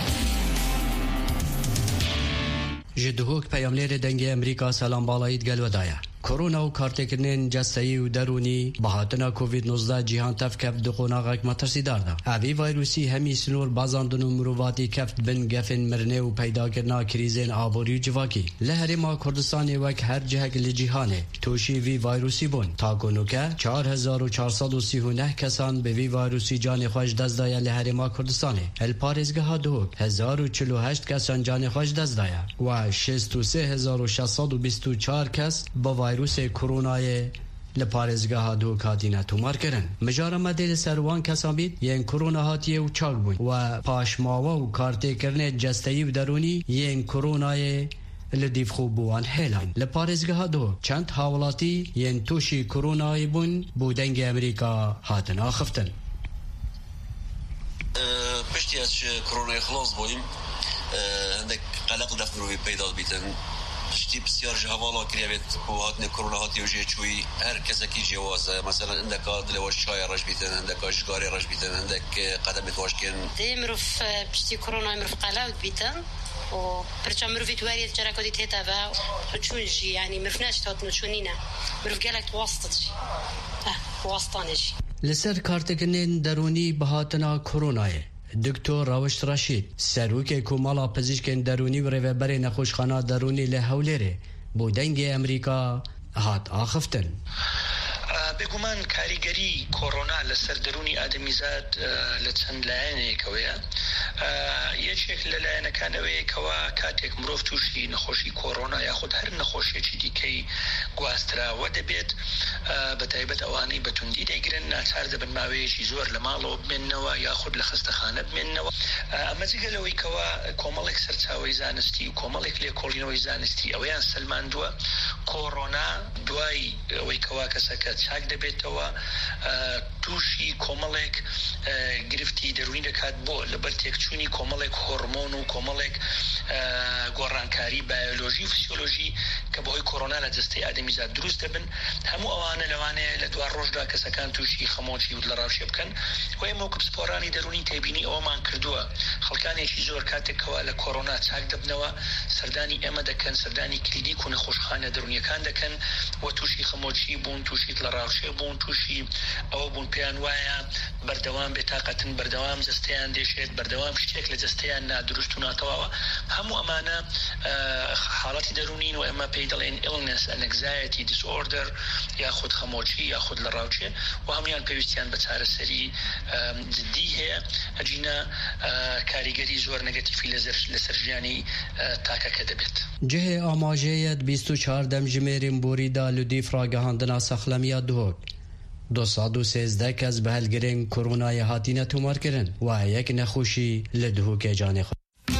S17: ji dihok peyamlêrê dengê Amerîka selam balayî gelwedaya. Korona û kartêkirnên cesteyî û derûnî bi hatina Covid-19 cîhan tev keft di qonaqek metirsîdar da. Evî vayrûsî hemî sinor bazandin û mirovatî keft bin gefên mirinê û peydakirina krîzên aborî û civakî. Li Herêma Kurdistanê wek her cihek li cîhanê tûşî vî vayrûsî bûn. Ta gonûke 4439 kesan bi vî vayrûsî canê xwe ji dest daye li Herêma Kurdistanê. El parêzgeha dihok 1048 kesan canê xwe ji dest daye we 63624 kes bi vayrûsê koronayê li parêzgeha dihok hatîne tûmarkirin. Mijara me dê li ser wan kesan bît yên korona hatiye û çak bûn we paşmawa û kartêkirinê cesteyî û derûnî yên koronayê li dîvxû bû wan hêlan. Li parêzgeha dihok çend hawlatî yên tûşî koronayê bûn bû dengê Amerîka hatin axiftin.
S18: Piştî ez ji koronayê xilas bûyim hindek qeleq defmirovî peyda dibîtin piştî pisyar ji hevala kiriye bêt ku hatine korona hatiye jê çûyî her kesekî cêwaz e mesela hindeka dilê we çaya reş bîtin hindeka ji garê reş bîtin hindek qedemê xweş kirin
S19: dê mirov piştî koronayê mirov qeleq dibîtin û و برچا مروفی تواری جرکودی تیتا و چونجی یعنی مرفناش تاتنو چونینا مروف گلک واسطجی واسطانجی
S17: لسر کارتکنین درونی بهاتنا کرونای دکتر راوش رشید سروک کومالا پزشکین درونی و ریوبر نخوشخانه درونی لهولره بودنگ امریکا هات آخفتن
S20: بگومان کاریگەری کۆڕۆنا لەسەر دەرونی ئادەمیزاد لە چەند لایەنێکەوەیە یەکێک لە لایەنەکانەوەیە کەوا کاتێک مرۆڤ تووشی نەخۆشی کۆڕۆنا یاخود هەر نەخۆشیێکی دیکەی گواستراوە دەبێت بە تایبەت ئەوانەی بەتوندی دەیگرن ناچار دەبن ماوەیەکی زۆر لە ماڵەوە بمێننەوە یاخود لە خستەخانە بمێننەوە ئەمە جگەلەوەی کەوا کۆمەڵێک سەرچاوەی زانستی و کۆمەڵێک لێکۆڵینەوەی زانستی ئەوەیان سەلماندووە کۆڕۆنا دوای ئەوەی کەوا کەسەکە چاک دەبێتەوە تووشی کۆمەڵێک گرفتی دەروین دەکات بۆ لەبەر تێکچوونی کۆمەڵێک هۆرمۆن و کۆمەڵێک گۆڕانکاری بایۆلۆژی و فسیۆلۆژی کە بەهۆی کۆڕۆنا لە جەستەی ئادەمیزاد دروست دەبن هەموو ئەوانە لەوانەیە لە دوار ڕۆژدا کەسەکان تووشی خەمۆکی و لە ڕاوشێ بکەن وی مۆکب سپۆرانی دەرونی تێبینی ئەوەمان کردووە خەڵکانێکی زۆر کاتێکەوە لە کۆڕۆنا چاک دەبنەوە سەردانی ئێمە دەکەن سەردانی کلینیک و نەخۆشخانە دەرونیەکان دەکەن و تووشی خەمۆکی بوون تووشی لە ڕاوشێ بوون تووشی ئەوە بوون پێیان وایە بەردەوام بێتاقەتن بەردەوام جەستەیان دێشێت بەردەوام شتێک لە جەستەیان نادروست و ناتەواوە هەموو ئەمانە حاڵەتی دەرونین و ئێمە پێی دەڵێن illness and anxiety disorder یاخود خەمۆکی یاخود لە ڕاوچێ و هەمویان پێویستیان بە چارەسەری جدی هەیە ئەجینە کاریگەری زۆر نەگەتیفی لەسەر ژیانی تاکەکە دەبێت
S17: جهێ ئاماژەیەت 24 دەمژمێرین بوریدا لودی فراگەهاندنا سەخلەمیە دووەک 213 کەس بە هەلگرین کۆڕۆنای هاتینە تۆمارکردن و یەک نەخۆشی لە دهۆکێ جانێ خۆ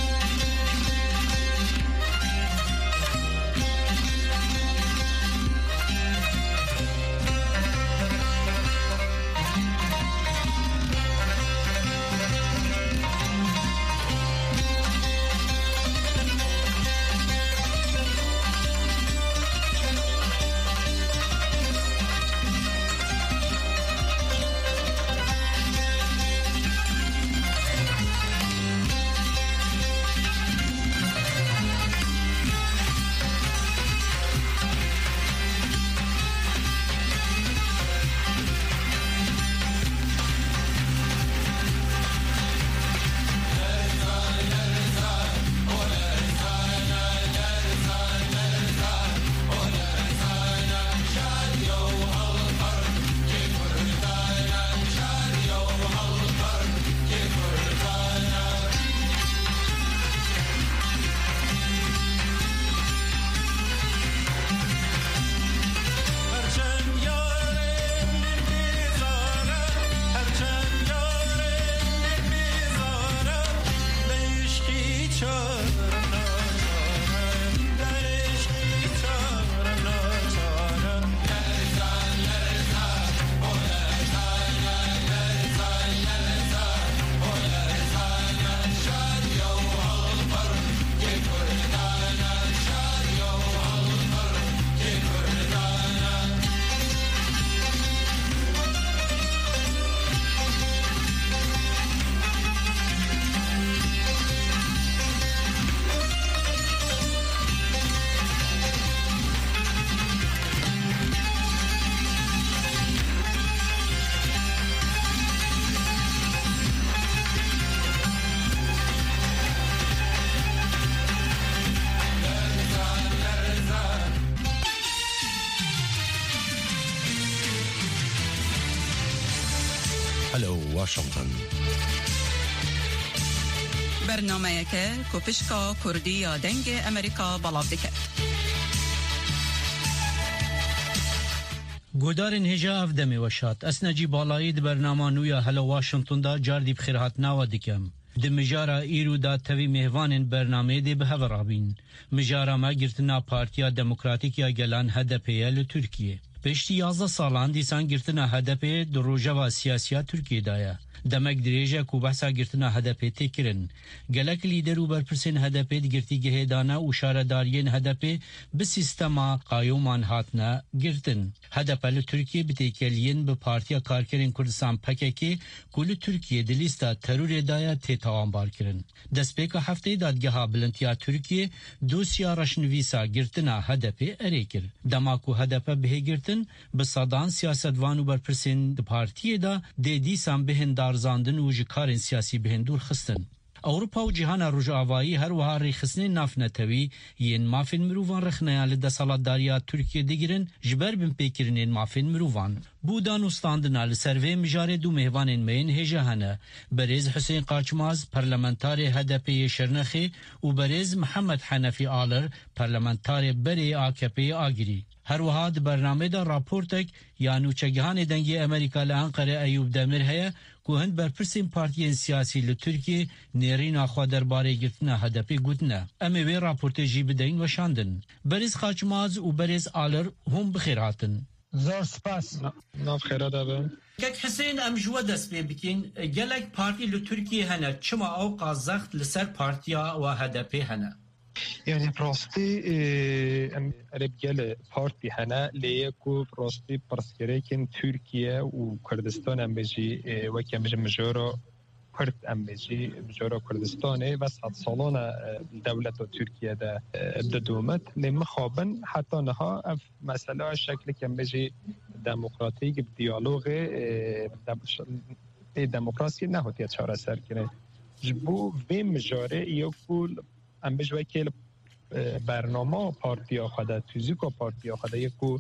S21: واشنطن
S22: برنامه که کوپشکا کردی یا دنگ امریکا بلاف دکت
S23: گودارن هجا افدمی وشات اسنجی بالایی د برنامه نویا هلا واشنطن دا جاردی بخیرات ناوا دکم د مجارا ایرو دا توی مهوان برنامه دی به هورابین مجارا ما گرتنا پارتیا دموکراتیک یا گلان هدپیه لترکیه پشتی 11 سالان دیسان گرتنا هدپیه در روژه و سیاسیا ترکیه دایا دمک دریجه کو بحثا گرتنا هدف تکرن گلک لیدر و برپرسین هدف گرتی گهدانا و شاردارین هدف به سیستما قایومان هاتنا گرتن هدف ال ترکیه بتکلین به پارتیا کارکرین کردستان پککی کل ترکیه دلیستا ترور دایا تتوان بار کرن دسپیک هفته دادگاه بلنتیا ترکیه دوسیا رشنویسا گرتنا هدف اریکر دماکو هدف به گرتن به صدان سیاستوان و برپرسین پارتیه دا دیدیسان بهن دارزاندن و جکارن سیاسی بهن دور خستن اوروپا و جهان رجاوایی هر وها ریخسنین نافنتوی ین مافین مروفان رخنیان لدسالتداریا ترکیه دیگرن جبر بین پیکرنین مافین مروفان بودان استاندنا لسروی مجاره دو مهوانین مین هجه هنه بریز حسین قاچماز پرلمنتار هدپی شرنخی و بریز محمد حنفی آلر پرلمنتار بری آکپی آگری هر وها د برنامه دا راپورتک یا نوچگهان دنگی امریکا لانقره ایوب دمر هیا که هند برپرسین پارتیین سیاسی لترکیه نیرین آخوا درباره گرتنا هدپی گوتنه امی وی راپورت جی بدهین و شاندن بریز قاچماز و بریز آلر هم بخیر هاتن
S1: زور سپاس
S2: ناف خیره دابه
S23: کک حسین ام جوا دست بکن گلک پارتی لترکیه هنه چما او قازخت لسر پارتیا و هدپی هنه
S2: يعني براستي رجال بارتي هنا ليكو براستي برسكريكن تركيا وكردستان ام بيجي وكي مجورو كرد ام بيجي مجورو كردستاني بس هاد صالونا دولة تركيا دا بدومت لمخابن حتى نها مسألة الشكل كم بيجي ديمقراطيك بديالوغ ديمقراطية نهوتية شارع سر كنه جبو في مجاره يقول ام بجوی که برنامه پارتیا خدا فیزیکا پارتیا خدا یکو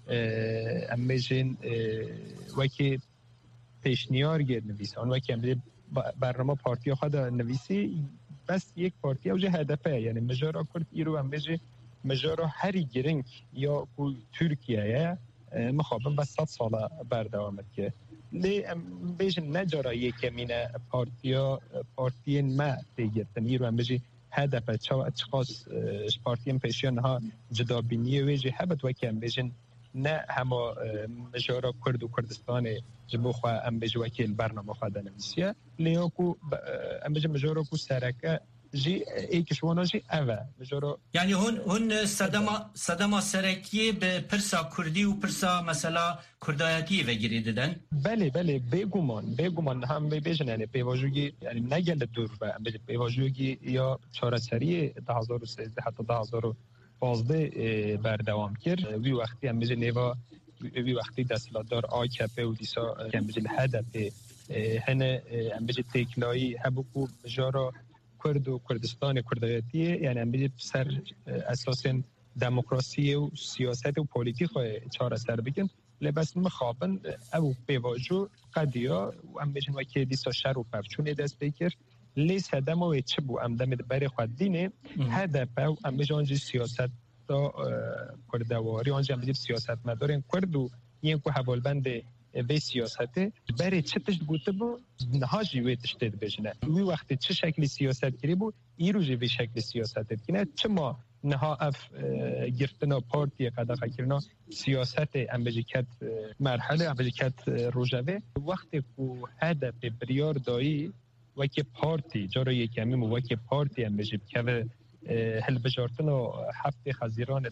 S2: ام بجین وکی پیشنیار گرد نویسان وکی ام برنامه پارتیا خدا نویسی بس یک پارتیا وجه هدفه یعنی مجارا کرد ایرو ام بجی مجارا هری گرنگ یا کو ترکیه مخابن بس 100 ساله بردوامد که لی ام بجین نجارا یکمینه پارتیا ما تیگرتن ایرو ام بجی هدف اشخاص پارتیم پیشیان ها جدا بینیه ویجی هبت وکی بیجن نه همه مجارا کرد و کردستان جبو خواه ام بیج وکی البرنامه خواه دنویسیه لیاکو ام بیج مجارا کو سرکه جی ایکشوانا جی اوه مجارا
S23: یعنی هون صدما سرکیه به پرسا کردی و پرسا مثلا کردایتی وگیری دادن؟
S2: بله بگومان هم بیجن یعنی پیواجوگی یعنی نگل دور و پیواجوگی یا چارسری 2013 حتی 2015 بردوام کرد وی وقتی هم بیجن نیوا وی وقتی دستلاتدار آکپه و دیسا هم بیجن هدف هنه هم بیجن تکلایی هبوکو مجارا کرد و کردستان کردایتیه یعنی هم بیجن سر اساس دموکراسی و سیاست و پولیتیک چاره سر بکن لباس مخابن او بیواجو قدیا و ام بیجن وکی دیسا شر و پفچونه دست بکر لیس هدم و چه بو ام دمید بری خود دینه هدف او ام بیجن آنجی سیاست دا کردواری آنجی ام بیجن سیاست مدارن کرد و این که حوالبند به سیاسته بری چه تشت گوته بو نهاجی وی تشتید بجنه وی وقتی چه شکلی سیاست کری بو ای روژی به شکل سیاست کنه چه ما نها اف گرفتنا پارتی قدقه کرنا سیاست امبجیکت مرحله امبجیکت روژوه وقتی که هدف بریار دایی وکی پارتی جارا یکمیم وکی پارتی امبجیب که هل بجارتنا هفته خزیران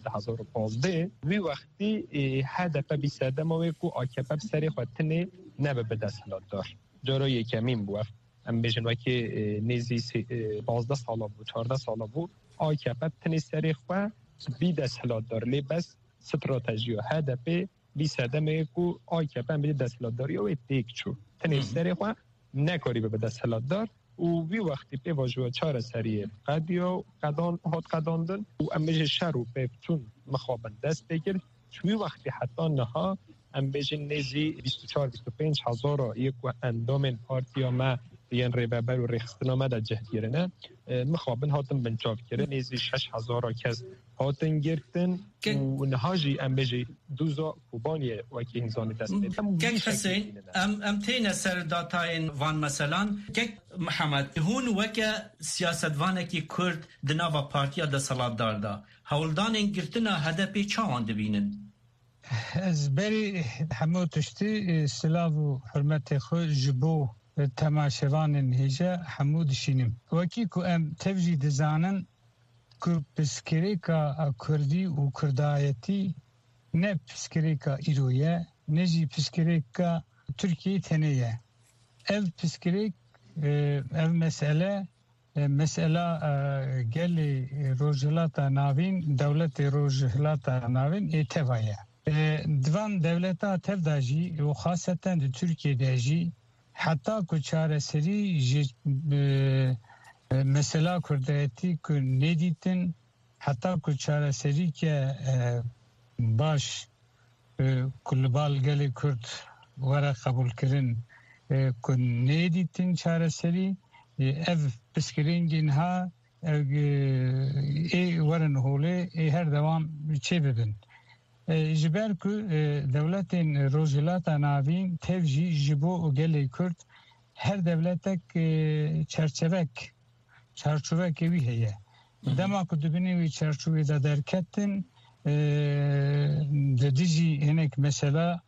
S2: 2015 وی وقتی هدف بیساده ما ویکو آکپب سری خواهتنه نبه به دستلات دار جارا یکمیم بو ام بیجن وکی نیزی 12 ساله بود 14 ساله بود آکپب تنی سری خواه بی دستلات دار لی بس استراتژی و هدف بیساده میکو آکپب بیده دستلات داری و اتیک چو تنی سری خواه نکاری به دستلات دار و وی وقتی پی واجوه چار سریه قدیا قداندن و امیجه شر و پیفتون مخابن دست بگیر وی وقتی حتی نها امیجه نیزی 24-25 هزار یک اندام پارتیا ما بیان ریبابر و ریخستنامه در جهدیره نه مخابن هاتن بنچاف کرده نیزی 6,000 کس هاتن گرفتن و نهاجی امیجه دوزا کوبانیه وکی انسانی دست بیدن
S23: کک حسین ام تین سر داتاین وان مثلا کک محمد هون وکا سیاستوانکی کرد دناوا پارتیا دا سلاب داردا هولدان گرتنا هدفی چاوان دبینن
S1: از بری همه تشتی سلاو و حرمت خود جبو تماشوان هجا حمود شینم وکی کو ام تفجی دزانن کو پسکریکا کردی و کردایتی نه پسکریکا ایرویه نجی پسکریکا ترکیه تنیه ev psikrik ev mesele geli rojilata navin devlet rojilata navin etevaya divan devleta tevdaji ve haseten de Türkiye'de ji hatta ku çareseri mesela kurdayeti ku neditin hatta ku çareseri ke baş kulbal geli Kürt vara kabul kirin kun neditin çareseri ev piskiringin ha varan hole her devam çevirin jiber ku devletin rojilata navin tevji jibo gele Kürt her devletek çerçeve evi heye dema ku dibini ve çerçevede derketin dedici henek mesela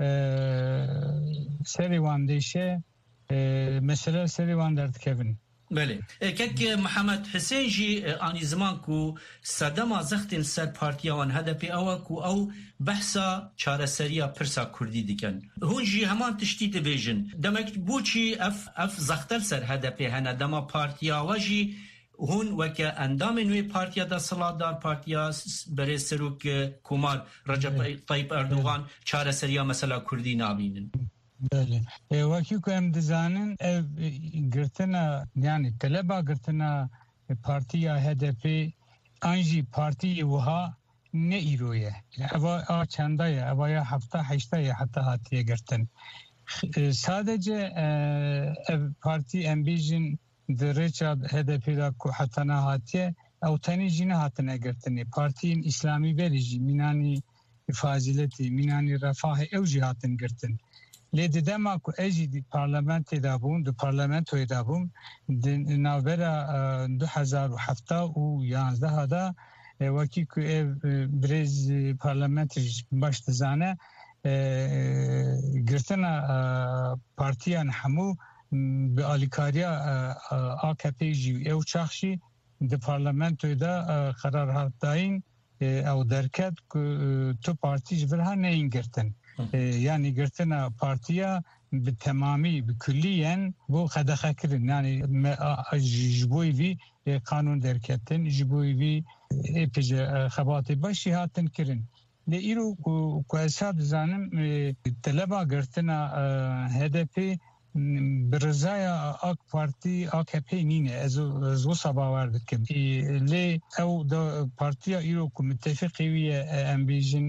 S1: Serivan deşe mesela Serivan dert Kevin.
S23: بله کک محمد حسین جی آنی زمان کو صدما زختن سر پارتیان هدفی او کو او بحثا چارەسەریya پرسا کوردی دیکن هون جی همان تشتی دیویژن دمک بوچی اف زختل سر هدفی هنه دما پارتیا و جی هون وکه اندام نوی پارتیا دا سلادار پارتیا بره سروک کومار رجب طیب اردوغان چارەسەریya mesela کوردی نابینن
S1: بله وکی که ام دزانن گرتنا yani taleba girtina partiya HDP anji parti وها ne iroye ava çandaya ava ya hafta haştaya hatta hatiye girtin sadece parti ambijin de Richard HDP'da ku hatana hatiye او tani jine hatına girtini partiyin İslami verici minani fazileti minani refah ev cihatın girtin Lede dema ku ejidi parlamentoy da bun navbera 2007 u 11 da vaki ku ev brez parlamentoy baş dizane girtina partiyan hamu bi alikariya AKP ji ev çaxşi de parlamentoy da karar hatayın ev derket ku tu parti jibra neyin girtin yani girtina partiya tamamı külliyen bu xadaxa kirin yani jiboyvi kanun derketin jiboyvi epece xabatı başı hatin kirin le iru ku hesab zanim taleba girtina HDP برزایا AK Parti AKP nine ezo sabavar dikim le ev da partiya iro ku müttefiqiye ambijin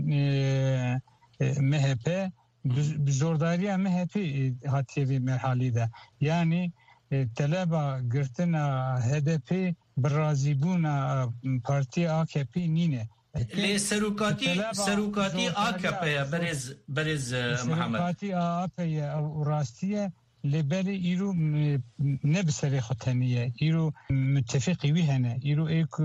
S1: MHP bizordariya MHP hatiyevi merhalide yani taleba girtina HDP birazibuna partiya AKP nine
S23: le serukati AKP berez Muhammed
S1: serukati AKP urastiye لبالي إيرو نبسري خطانية إيرو متفقي وهنا إيرو إيكو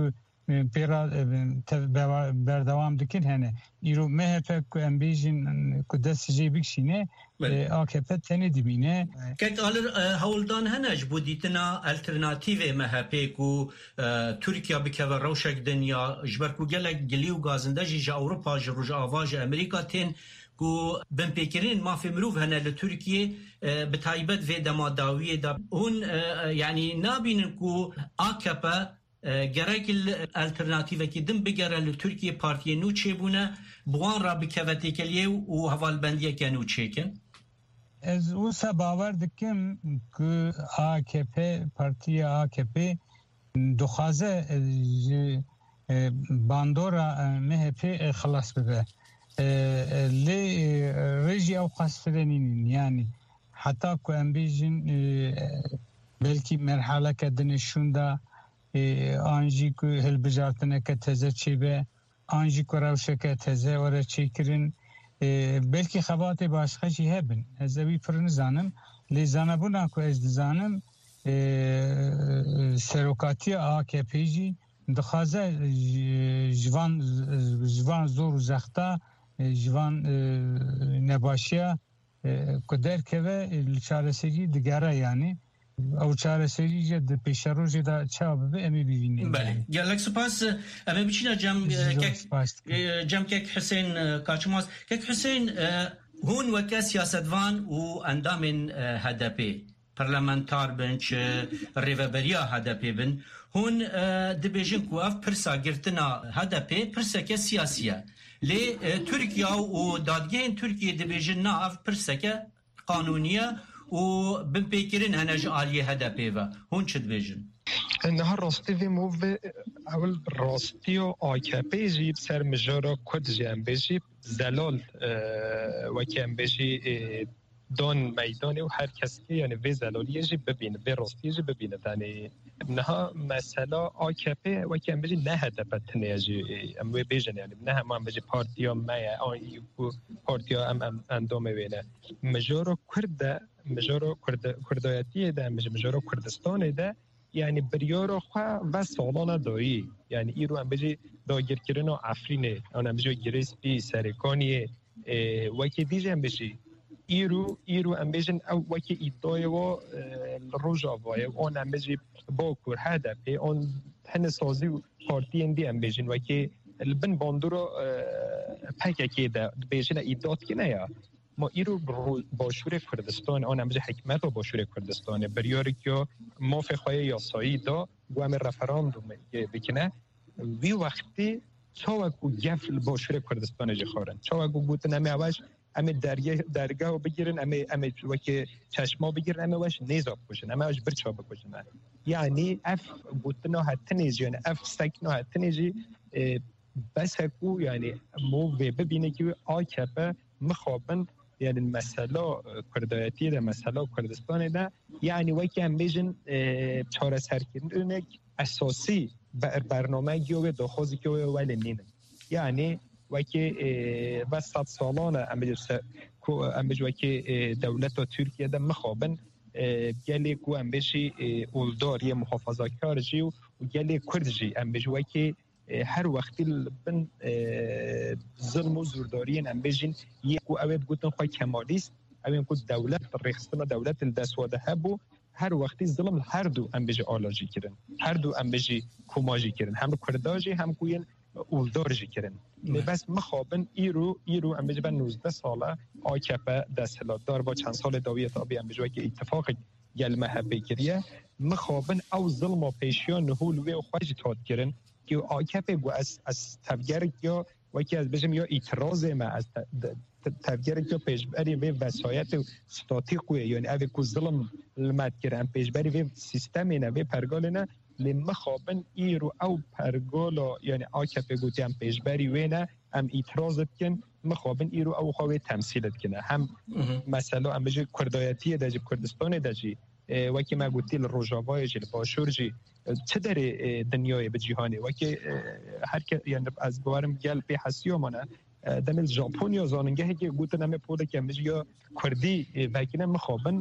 S1: بردوام دكين هنا إيرو مهفك أمبيجن كدس جيبكشينه AKP تاني دمينه
S23: كت alır هولدان هناج بوديتنا alternative MHP ku Türkiye bikeve roşek dünya jberku gelek geliu gazında ji Avrupa ji Ruja Avaj Amerika ten ku ben pekirin ma femruv hana le Türkiye betaybet ve damadawiye da hun yani nabinin ku AKP gerek alternative ki dim bigere Türkiye partiye nu çebuna buan ra bikevetekeliye u havalbendiye kenu çeken
S1: Ez o bavar dikim ki AKP partiya AKP duhaze bandora MHP xalas bibe li reji ev xasfirinin yani hatta ku ambijin belki merhala kedine şunda anji ku helbijartine ke teze çibe anji ku ravşeke teze vere çekirin belki xabatê başqa jî hebin ez evî pir nizanim lê zanebûna ku ez dizanim serokatiya AKP jî dixwaze ji van zor û zexta ji van nebaşiya کدر که و چارەسەری دیگره یعنی او چارەسەری جد پیش روزی دا چاب به امی ببینیم.
S23: بله گلک سپاس امی بچینا جم که حسین کاچماز که حسین هون وکا سیاستوان و اندام هدپی پارلمانتار بنچ ریوبریا هدپی بن هون دبیجن کو اف پرسا گرتنا هدپی پرسا که سیاسیه لی ترکیه و دادگاه ترکیه دبیجن نا اف پرسا که قانونیه و بمپیکرین هنج آلیه هدپی و هون چه دبیجن؟
S2: انها راستی وی مو اول راستی و آکپی جیب سر مجارا کد جیم بجیب زلال و کم بجی دان میدانی و هر کس که یعنی وی زلالیه جیب ببینه وی راستی جیب ببینه دانی انها مثلا آکپی و کم بجی نه هدف تنیجی اموی بیجن یعنی نه هم بجی پارتیا میا آن پارتیا ام اندام وینه مجارا کرد مجارا کردایتی ده مجارا کردستان ده یعنی بریار خواه و سالانه دایی یعنی ایرو هم بجی داگیر کرن و افرینه آن هم بجی گریس بی سرکانیه وکی دیجه هم بجی ایرو هم بجن او وکی ایدای و روژاوای آن هم بجی با کر هدفه آن هن سازی و پارتی اندی هم بجن وکی البن باندو رو پکه که ده بجن ایداد که نه یا ما ایرو باشور کردستان آن همجه حکمت و باشور کردستانه بریاری که موافقه یاسایی دا و همه رفراندوم بکنه وی وقتی چاوکو گفل باشور کردستان جه خارن چاوکو گوتن همه اوش همه درگاه بگیرن همه وکی چشما بگیرن همه اوش نیزاب کشن همه اوش برچا بکشن یعنی اف گوتنا حتی نیزی یعنی اف سکنا حتی نیزی بس هکو یعنی مو ببینه که آکپه مخابن یعنی مسئله کردایتی ده مسئله کردستان ده یعنی وکی هم بیجن چاره سرکردنک اساسی برنامه گیوه داخوزی که ولی نینه یعنی وکی وسط سالانه هم بیج وکی دولت و ترکیه ده مخابن گلی کو هم بیجی اولدار یه محافظه کار جی و گلی کرد جی هم بیج وکی هر وقتی بن ظلم و زورداری هم بیجین یک و اوید گوتن خواه کمالیست اوید گوت دولت ریخستن دولت الدسواده هبو هر وقتی ظلم هر دو هم بیجی آلاجی کرن هر دو هم بیجی کماجی کرن هم کرداجی هم کوین اولدارجی کرن بس مخابن ایرو هم بیجی بن 19 ساله آکپه دستلات دار با چند سال داویت آبی هم بیجی که اتفاق گلمه هبه کریه مخابن او ظلم و پیشیان نهول و خواهی تاد کرن که آکپه گو از تفگرک یا وکی از بجم یا اعتراض ما از تفگرک یا پیشبری و وسایت ستاتیقوی یعنی اوی که ظلم لمد کرن پیشبری و سیستمی نه و پرگال نه لمخابن ایرو او پرگالا یعنی آکپه گوتی هم پیشبری و نه هم اعتراضت کن مخابن ایرو او خواهی تمثیلت کنه هم مثلا هم بجم کردایتی داجی کردستان داجی وکی ما گوتی لروژاوای جل باشور جی چه در دنیای به جهانی وکی هر که یعنی از بوارم گل به حسیو منه دم ژاپنیا زاننگه که گوتن همه پول که میگه یا کردی وکیل مخابن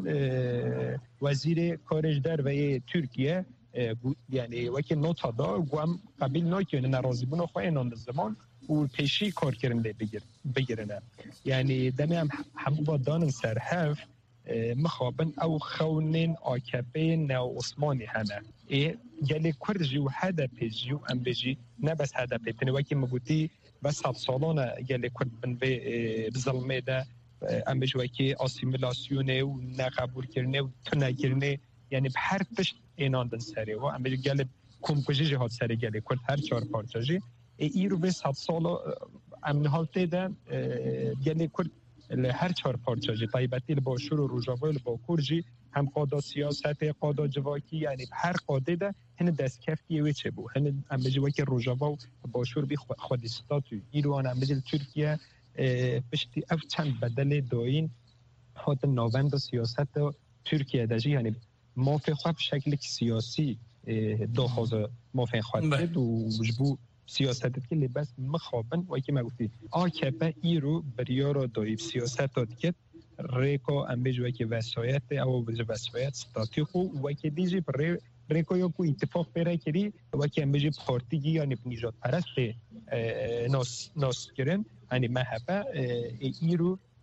S2: وزیر خارج در و ترکیه یعنی وکی نوتا دا گم قبیل نوکی ناراضی بونو خو اینان زمان و پیشی کار کردن بگیرن یعنی دم هم با دان سر هف مخابن او خونين آکپه نو عثماني هنه گلی کرد جیو هدف جیو ام بجی نه بس هدف تنوکی مگوتی بس 7 سالانه گلی کرد بن به ظلمه ده ام بجی وکی اسیمیلاسیونه و نقبول کرنه و تنگرنه یعنی به هر پشت اینان دن سری و ام بجی گلی کمکجی جهاد سری گلی کرد هر 4 پارچاجی ای رو به 7 سال ام حالته ده گلی کرد هر 4 پارچاجی طایبتی باشور و روجاوای باکورجی هم قادا سیاست قادا جواکی یعنی هر قاده ده هن دست کفتی و چه بو هن ام بجی وکی روجاوا باشور بی خودستاتو ایران ام بجی ترکیه پشتی اف چند بدل داین هات نوند سیاست ترکیه دجی یعنی موافق خواب شکل سیاسی داخوز موافق خواد و جبو سیاست که لباس مخابن و که ما گفتی آکپه ایرو بریارا دایب سیاست داد که ریکا ام بجو که وسایت او بجو وسایت ستاتیخو و که دیجی پر ریکا یا کو اتفاق پیدا کردی و که ام بجو پارتی یعنی نجات پرست ناس کرن یعنی محبه ایرو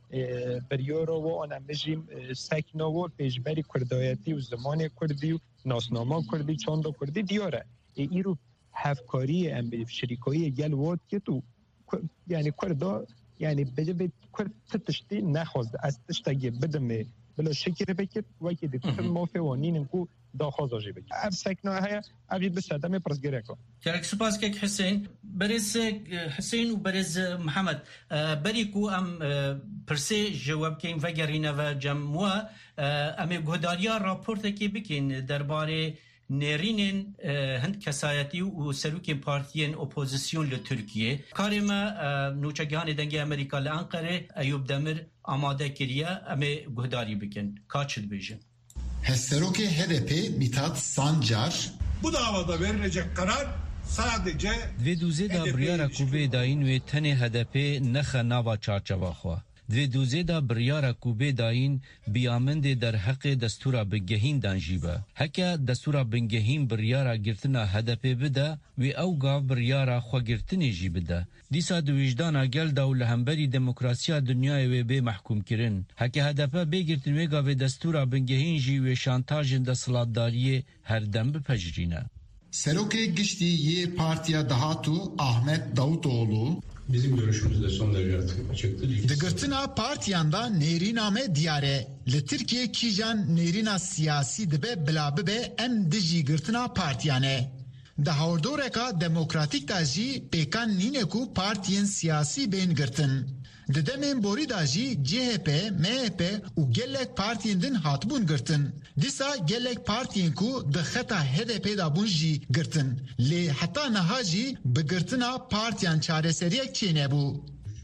S2: بریورو و آن امجیم سکنو و پیشبری کردایتی و زمان کردی و ناسنامه کردی چند کردی دیاره ایرو هفکاری ام به شریکایی گل وات که تو یعنی کردا یعنی بجه کرد تشتی نخواست از تشتگی بدمه بلا شکر بکر وکی دیتر موفوانین کو داخواز آجی بکر اف سکنو های اوید بسرده می پرسگره کن
S23: کرک سپاس که حسین برز حسین و برز محمد بریکو ام پرسه جواب که این وگرینه و جمعه ام گهداریا راپورت که بکن درباره نرینن هند کسایتی و سروک پارتیین اپوزیسیون لترکیه کارما نوچگان دنگ امریکا لانقره ایوب دمر آماده کریه اما گهداری بکن کاچد بیجن
S3: سروک HDP Mithat Sancar
S4: bu davada verilecek karar sadece
S23: ve duze da briyara kuvve dayin ve tane HDP nexa nava çarçava xwa دوی دوزه دا بریارا کوبه داین بیامنده در حق دستورا بنگهین دانجیبه. حکا دستورا بنگهین بریارا گرتنا هدپه بده و او گاو بریارا خوا گرتنی جی بده. دیسا دویجدانا گل داو لهمبری دموکراسیا دنیای و به محکوم کرن. حکا هدپه بگرتن و گاو دستورا بنگهین جی و شانتاجن da سلادداری هر دم بپجرینه.
S3: Serokê Giştî yê Partiya Dahatu Ahmet Davutoğlu
S15: bizim görüşümüzde son derece açıktır.
S3: Digirtina partiyan da nêrîname diyare li Tirkiye kîjan nêrîna siyasî dibe bila bibe em dijî girtina partiyane. Di hawrdoreka demokratîk da jî pêkan nîne ku partiyên siyasî bên girtin. Di demên borî da jî CHP, MHP û gelek partiyên din hatibûn girtin. Dîsa gelek partiyên ku di xeta HDP da bûn jî girtin. Lê heta niha jî bi girtina partiyan çareseriyek çênebû.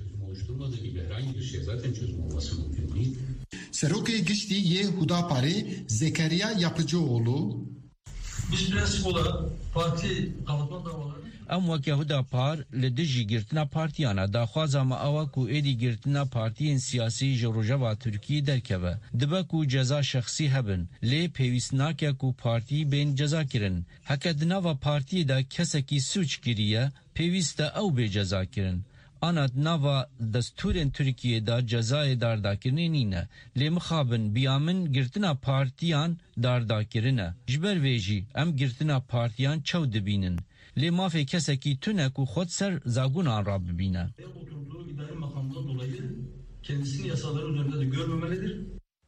S3: Serokê Giştî yê Hudaparê Zekeriya Yapıcıoğlu
S15: Biz prensip olarak parti kapatma davaları
S23: ام وکه هدا پار لدجی گرتنا پارتیانا دا خوازا ما کو ایدی گرتنا پارتیین سیاسی جروجوا ترکی درکوه دبا کو جزا شخصی هبن لی پیویسناکه کو پارتی بین جزا کرن حکا دناوا پارتی دا کسکی سوچ گریه پیویستا او بی جزا کرن آنات ناوا دستورن ترکیه دا جزای دارداکرنه نینه لی مخابن بیامن گرتنا پارتیان دارداکرنه جبر ویجی ام گرتنا پارتیان چو دبینن لی مافی کسکی تونه کو خود سر زاگون آن را ببینه.
S15: Oturduğu idari makamdan dolayı kendisini yasaların üzerinde de görmemelidir.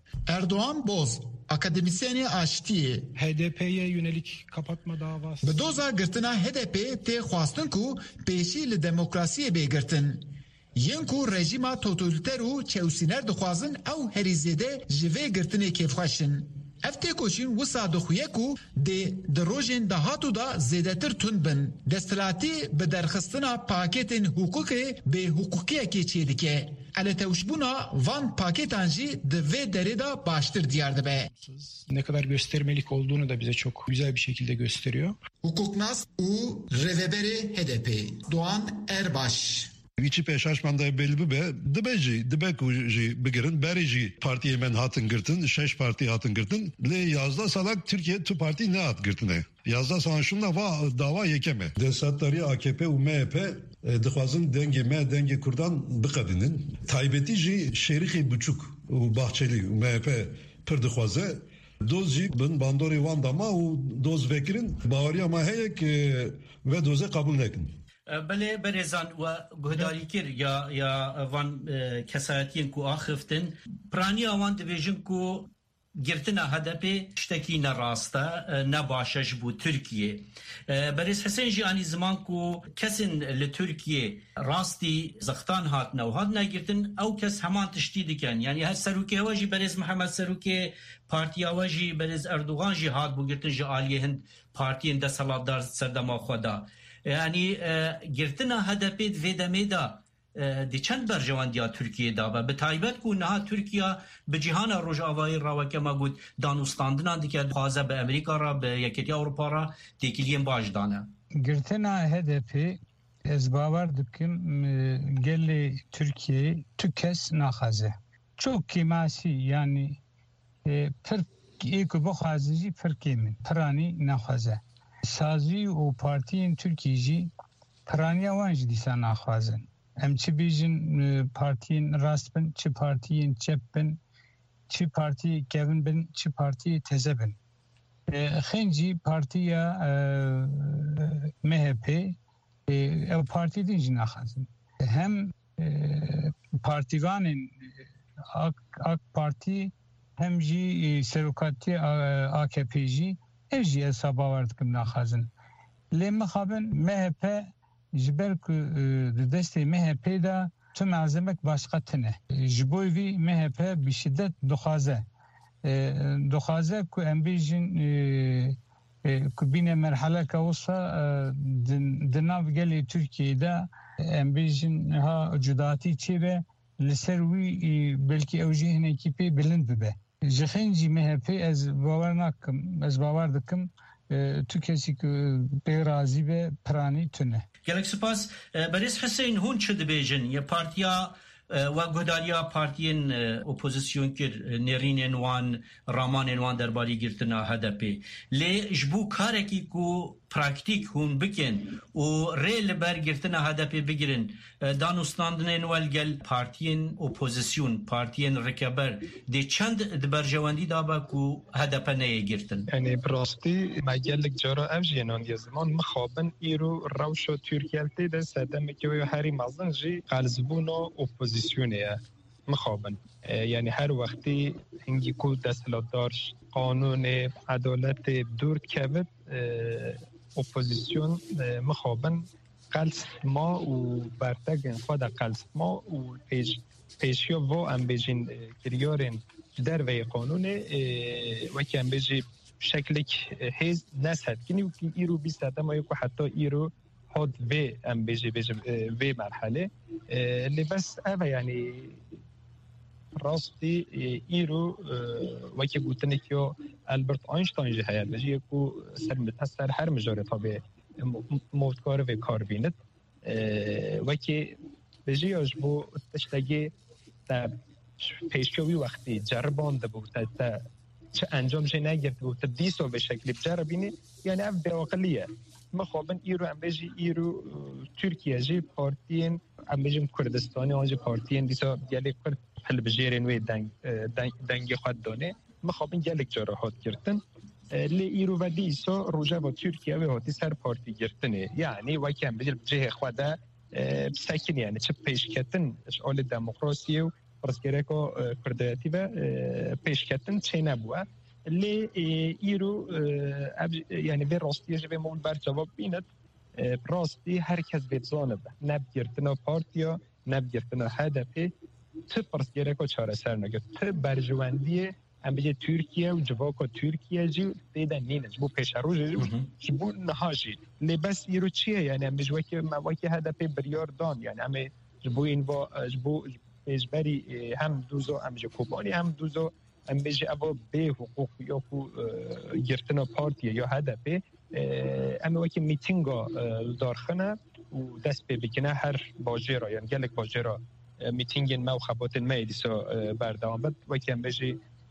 S3: Erdoğan Boz, akademisyeni Aştiye
S2: HDP'ye yönelik kapatma davası.
S3: Bi doza girtina HDP te xwastin ku pêşî li demokrasiyê bê girtin. Yên ku rejima totaliter û çewsîner dixwazin ew herî zêde ji vê girtinê kêfxweşin. Ev têkoşîn wisa dixuye ku di rojên dahatû da zêdetir tund bin. Desthilatî bi derxistina pakêtên hukukê bê hukukiyekê çê dike. Eletewşbûna van paketan jî di vê derê da baştir diyar dibe.
S2: Ne kadar göstermelik olduğunu da bize çok güzel bir şekilde gösteriyor.
S3: Hukuknas û rêveberê HDP Doğan Erbaş
S7: Vici peşaşmanda belli be dibe ku jî bigirin berê jî partiyê men hatin girtin şeş parti hatin girtin lê yazda salak Türkiye tu parti ne hat girtine yazda salan şunda va dava yekeme desatları AKP û MHP dixwazin dengê me dengê Kurdan biqedinin taybetî jî şerîxê biçûk û Bahçeli û MHP pir dixwaze doz jî bin bandorê wan dama û doz vekirin baweriya me heye ki ve doze kabul nekin.
S23: بله برزان و گهداری کر یا وان کسایتین کو آخفتن پرانی آوان دویژن کو گرتنا هدف شتکی نراسته نباشش بو ترکیه برز حسین جی آنی زمان کو کسن لترکیه راستی زختان هات نو هات نگرتن او کس همان تشتی دکن یعنی هر سروکی واجی برز محمد سروکی پارتی واجی برز اردوغان جی هات بو گرتن جی آلیه هند پارتیین ده سلادار سردما خدا yani girtina HDP ve demeda di çend berjewandiya Türkiye da ve betaybet ku naha Türkiye bi cihana rojavayî rawekema gut danûstandina dike xwaze bi Amerîka ra bi Yekîtiya Awropa ra têkiliyên baş dane.
S1: Girtina HDP ez bawer dikim gelê Türkiye tu kes naxwaze. Çok kîmasî yani pir êku bixwaze jî pir kêmin piranî naxwaze. Sazî û partiyên Tirkiyê jî piraniya wan jî dîsa naxwazin. ام چی بیجن پارتین راست بن چی پارتین چپ بن چی پارتی کevin بن چی پارتی تزه بن خنجی پارتیا MHP او پارتی دیج نخازن هم پارتیگانین AK Parti hem jî serokatî AKP jî ev jî hesaba var dikim naxazin. Lê mixabin MHP ji ber ku di destê MHP de tüm azemek başqa tune. Ji bo vî MHP bi şiddet dixwaze ku em bêjin ku bîne merheleka wisa di nav gelê Tirkiyeyê em bêjin ha cudatî çêbe لسر وی بلکی اوجه هنکی پی بلند ببه جخنجی MHP از باور دکم تو کسی که به راضی به پرانی تونه
S23: گلک سپاس بریز حسین هون چه دبیجن یه پارتیا و گهداریا پارتین اپوزیسیون کر نرین وان رامان وان درباری گرتنا HDP لی جبو کارکی کو پراکتیک هون بکن و ریل بر گرتنا HDP بگیرن دانستاندن والگل پارتین اپوزیسیون پارتین رکبر دی چند دبرجواندی دابا کو HDP نیه گرتن
S2: یعنی براستی مگلک جارا افجینان یه زمان مخابن ایرو روشو ترکیلتی ده سدمه که وی هری مازن جی قلزبونو اپوزیسیونیه مخابن یعنی هر وقتی هنگی کو دستلاتدارش قانون عدالت دور کبت اپوزیسیون مخابن قلس ما و برتگن خود قلس ما و پیشیا و ام بیجین کریارن در وی قانون وکی ام بیجی شکلک هیز نسد کنی و که ایرو بیست ما یکو حتی ایرو هاد وی ام بیجی وی مرحله لبس اوه یعنی راستی ایرو وکی گوتنه که البرت آینشتاین جه هید بجی یکو سر هر مجاره تابه موتکار و کار بیند وکی بجی آج بو تشتگی تا پیشکوی وقتی جربانده بود تا چه انجام جه نگرد بود تا دیسو به شکلی بجربینی یعنی اف براقلیه مخابن ایرو ام بجی ایرو ترکیه جی پارتین ام بجیم کردستانی آنجی پارتین دیسا گلی کرد حل بجیرین وی دنگی خود دانه مخابن گلک جراحات گرتن لی ایرو و دیسا روژه و ترکیه و هاتی سر پارتی گرتنه یعنی وکی هم بجیر جه خوده سکن یعنی چه پیشکتن اشعال دموکراسی و رسگره که کردایتی و پیشکتن چه نبوه لی ایرو یعنی به راستیه جه به مول بر جواب بیند راستی هر کس بید زانه نب گرتنا پارتیا نب گرتنا HDP تو پرسگره که چاره سر نگه تو برجواندیه ام بجه ترکیه و جواکا ترکیه جی دیدن نینه جبو پیشارو جبو نهاجی لبس ایرو چیه یعنی ام بجوه که مواکی HDP بریار دان یعنی ام جبو این و جبو پیشبری هم دوزو ام بجه کوبانی هم دوزو ام بجه اوا به حقوق یا کو گرتنا پارتیه یا HDP ام وکی میتینگا دارخنه و دست بکنه هر باجه را یعنی گلک باجه را میتینگین ما و خباتین ما ایدیسا بردوام بد وکی هم بجه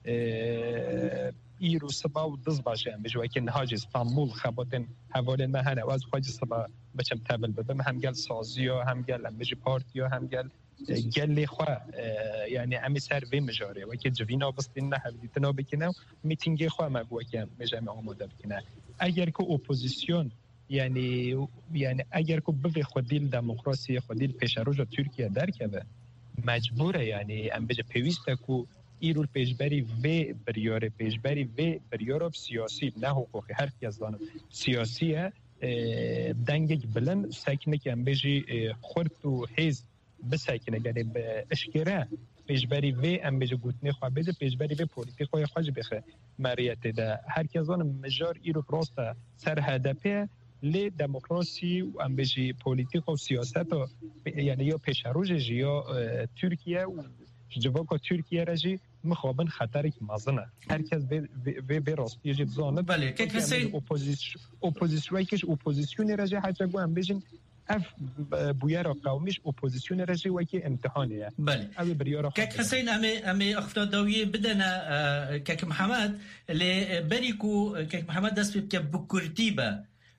S2: ایرو سبا و دز باشه هم بجه وکی نهاج استانبول خباتین حوالین ما هنه و از خواهج سبا بچم تبل ببم هم گل سازی ها هم گل هم بجه پارتی ها هم گل گلی خواه یعنی همی سر وی مجاره وکی جوینا بستین نه هفدیتنا بکنه میتینگی خواه ما وکی هم مجمع آماده بکنه اگر که اپوزیسیون یعنی اگر که به خودیل دموکراسی خودیل پیشروج ترکیه درکه مجبوره یعنی ام بجه پیوسته که ایرول پیشبری و بریار پیشبری و بریار سیاسی نه حقوقی هر کی از دانم سیاسیه دنگک بلند سکنه که ام بجه خورد و حیز بسکنه یعنی به اشکره پیشبری و ام بجه گوتنی خواه بده پیشبری و پولیتیک خواه خواهج بخه مریت ده هر کی از دانم مجار ایرو راسته سر هدفه لی دموکراسی و ام بجی پولیتیک و سیاست و یعنی یا پیشروج یا ترکیه و جواکا ترکیه رجی مخابن خطری که مزنه هر کس به راستی جی بزانه
S23: بله که کسی
S2: اپوزیسیون رجی حتی گو ام بجین اف بویارا قومیش اپوزیسیون رجی وکی امتحانیه
S23: بله که حسین امی اختار داویه بدنا که محمد لی بریکو که محمد دست بکردی با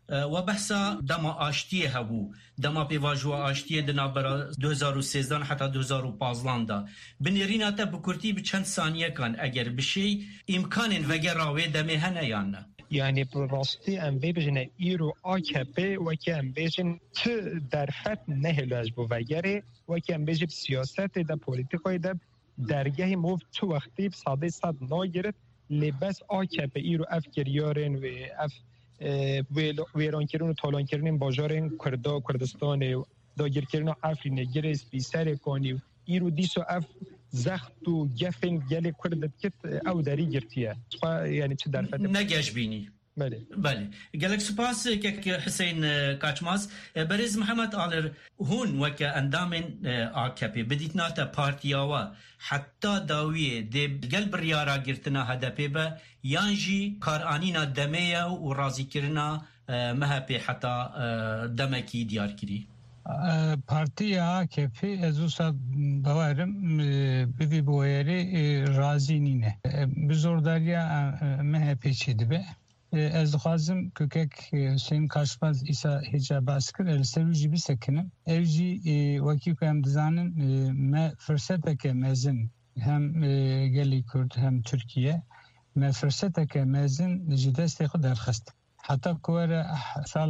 S23: و بحثا دما آشتیه هبو دما پیواجوا آشتیه دنابرا 2013 حتی 2015 دا بنیرینا تا بکرتی به چند ثانیه کن اگر بشی امکان وگر راوی دمه هنه یا نه
S2: يعني براستی ام بيجن ايرو AKP وكي ام بيجن ت درفت نهلاج بو وگره وكي ام بيجن سیاست دا پولیتیکای دا درگه موف تو وقتی صادی صد ناگرت لباس AKP ايرو افکریارن و اف ویرانکرون و طالانکرون باجارن کردستان داگیرکرون افرین گرس بیسر کانی ایرو دیسو اف زخت و گفن گلی کردت کت او داری گرتیه یعنی چه درفت
S23: نگاش بینی بله گلک سپاس که حسین کاچماز برز محمد آلر هون وکا اندامن AKP بدیتنا تا پارتیاوا حتی داویه دی قلب ریارا گرتنا هدفه با یانجی کارانینا دمیه و رازی کرنا مهپی حتی دمکی دیار کری
S1: پارتی AKP از اوسا باورم بی بویری رازی نینه بزرداریا مهپی چیده به از خوازم که حسین کاشماز ایسا هجا باس کرد السروجی بسکنم اوجی وکی که هم دزانن ما فرصته که مزن هم گلی کرد هم ترکیه ما فرصته که مزن جدستی خود درخست حتی که سال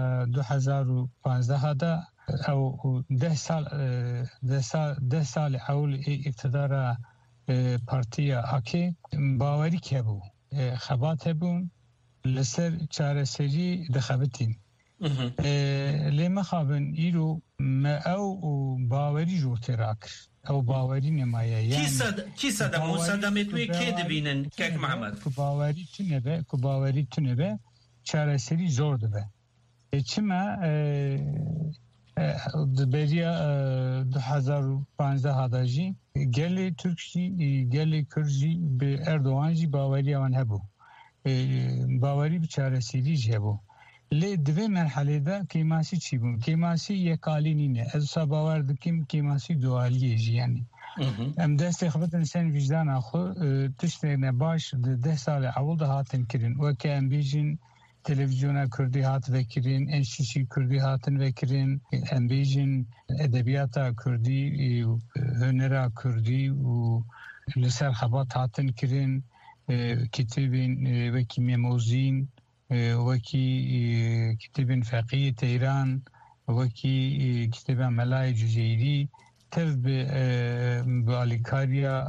S1: 2015 دا او 10 سال اول اقتدار پارتی AKP باوری که بود خبات بون لسر چاره سری دخبتین لیما خوابن ایرو ما او باوری جو تراک او باوری نمایه یعنی
S23: کی صدم و صدمتوی که دبینن که محمد
S1: که باوری تنبه چاره سری زور دبه چما دبریا 2015 هداجی گلی ترکی گلی کرجی به اردوغان جی باوری آن هبو باوری بچاره سیریج هبو لی دوی مرحله دا کیماسی چی بون کیماسی یکالی نینه از سا باور دکیم کیماسی دوالیه جی یعنی ام دست خبت انسان وجدان آخو تشترینه باش 10 سال اول ده هاتن کرن وکه ام بیجین تلویزیون کردی هات وکرین انشیشی کردی هاتن وکرین ام بیجین ادبیات کردی هنر کردی و لسر خبات هاتن کرن كتابين وكي ميموزين وكي كتاب فقيه إيران وكي كتاب ملاي جزيري ترب باليكاريا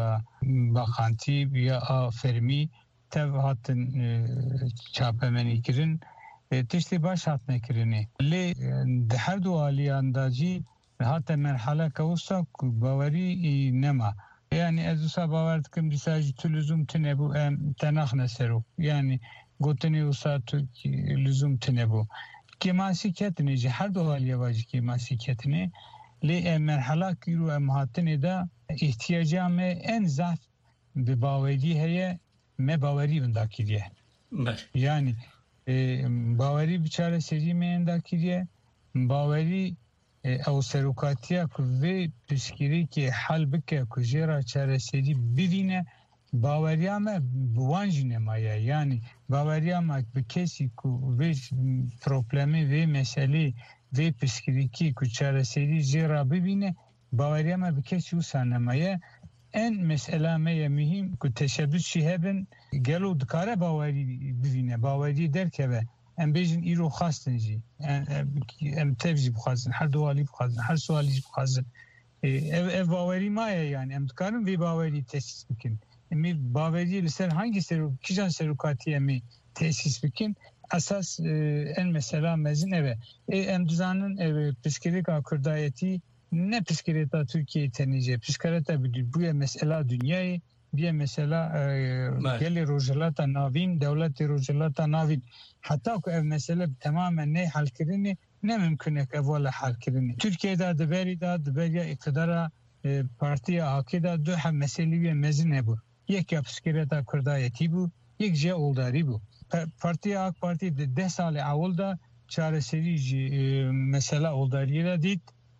S1: باخانتي يا فرمي تب هاتن چاپه منی کرن تشتی باش هات نکرنه لی هر دو آلی اندازی هات مرحله کوسا باوری نما يعني أزوسا باورتكم بساجي تلزم تنبو تناخ نسرو يعني قلتني وساتو لزم تنبو كماسي كتني جي هر دو حال يواجي كماسي كتني لي مرحلة كيرو امهاتني دا احتياجام ان ضعف بباوري هي ما باوري بنداكيريه يعني باوري بچاره سری من داكيريه باوري او سروکاتیا که پشکری که حل بکه که جیرا چاره سری ببینه باوریامه بوانجی نمایه یعنی باوریامه به کسی که وی پروبلمی وی مسئله وی پشکری که چاره سری جیرا ببینه باوریامه به کسی اوسا نمایه این مسئله مهم که تشبیه شیهبن گلو دکاره باوری ببینه باوری درکه به ام بیجن ایرو خواستن جی ام تفجی بخواستن هر دوالی بخواستن هر سوالی بخواستن اف باوری مایه یعنی ام دکارم وی باوری تشخیص بکن امی باوری لسر هنگی کجان سروکاتی امی تشخیص بکن اساس این مسئله مزین اوه ام دزانن پسکریکا کردایتی نه پسکریتا ترکیه تنیجه پسکریتا بوی مسئله دنیای بیه مثلا گلی روجلات ناوین دولت روجلات ناوین حتی که مثلا تماما نه حل کردنی نممکنه که اولا حل کردنی ترکیه دا دبری اقتدار پارتی AKP دا دو هم مسئله مزین بود یک پسکریتا کردایتی بود یک جه اولداری بود پارتی AKP پارتی 10 سال اول دا چاره سری مسئله اولداری را دید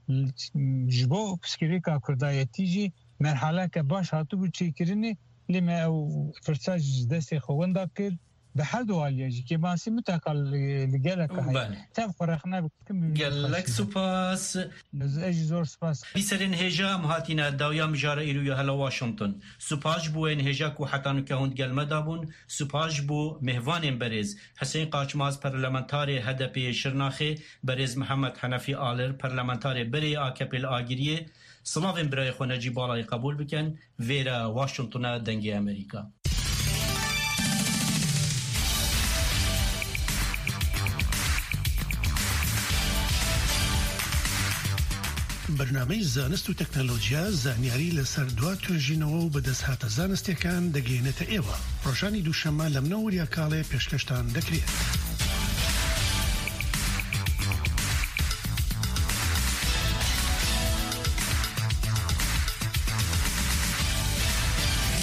S1: جبو پسکریتا کردایتی جی مرحله که باش هاتو بود چی کرنی لیمه او فرصاج دستی خوانده کرد بحد والیجی که ماسی متقل لگلک های تب خورخنا بکم
S23: گلک سپاس
S1: اجی زور سپاس
S23: بیسرین هجا مهاتینا داویا مجاره ایرویا هلا واشنطن سپاس بو این هجا کو حتانو که هند گلمه دابون سپاس بو مهوان برز حسین قاچماز پرلمانتار هدپ شرناخه برز محمد حنفی آلر پرلمانتار بری آکپل آگیریه سلاوین برای خونجی بالای قبول بکن ویرا واشنطن دنگی امریکا
S5: بەرنامەی زانست و تەکنەلۆژیا زانیاری لەسەر دوا توێژینەوە و بەدەستهاتە زانستیەکان دەگەێنێتە ئێوە ڕۆژانی دووشەممە لە منەوەریە کاڵێ پێشکەشتان دەکرێت.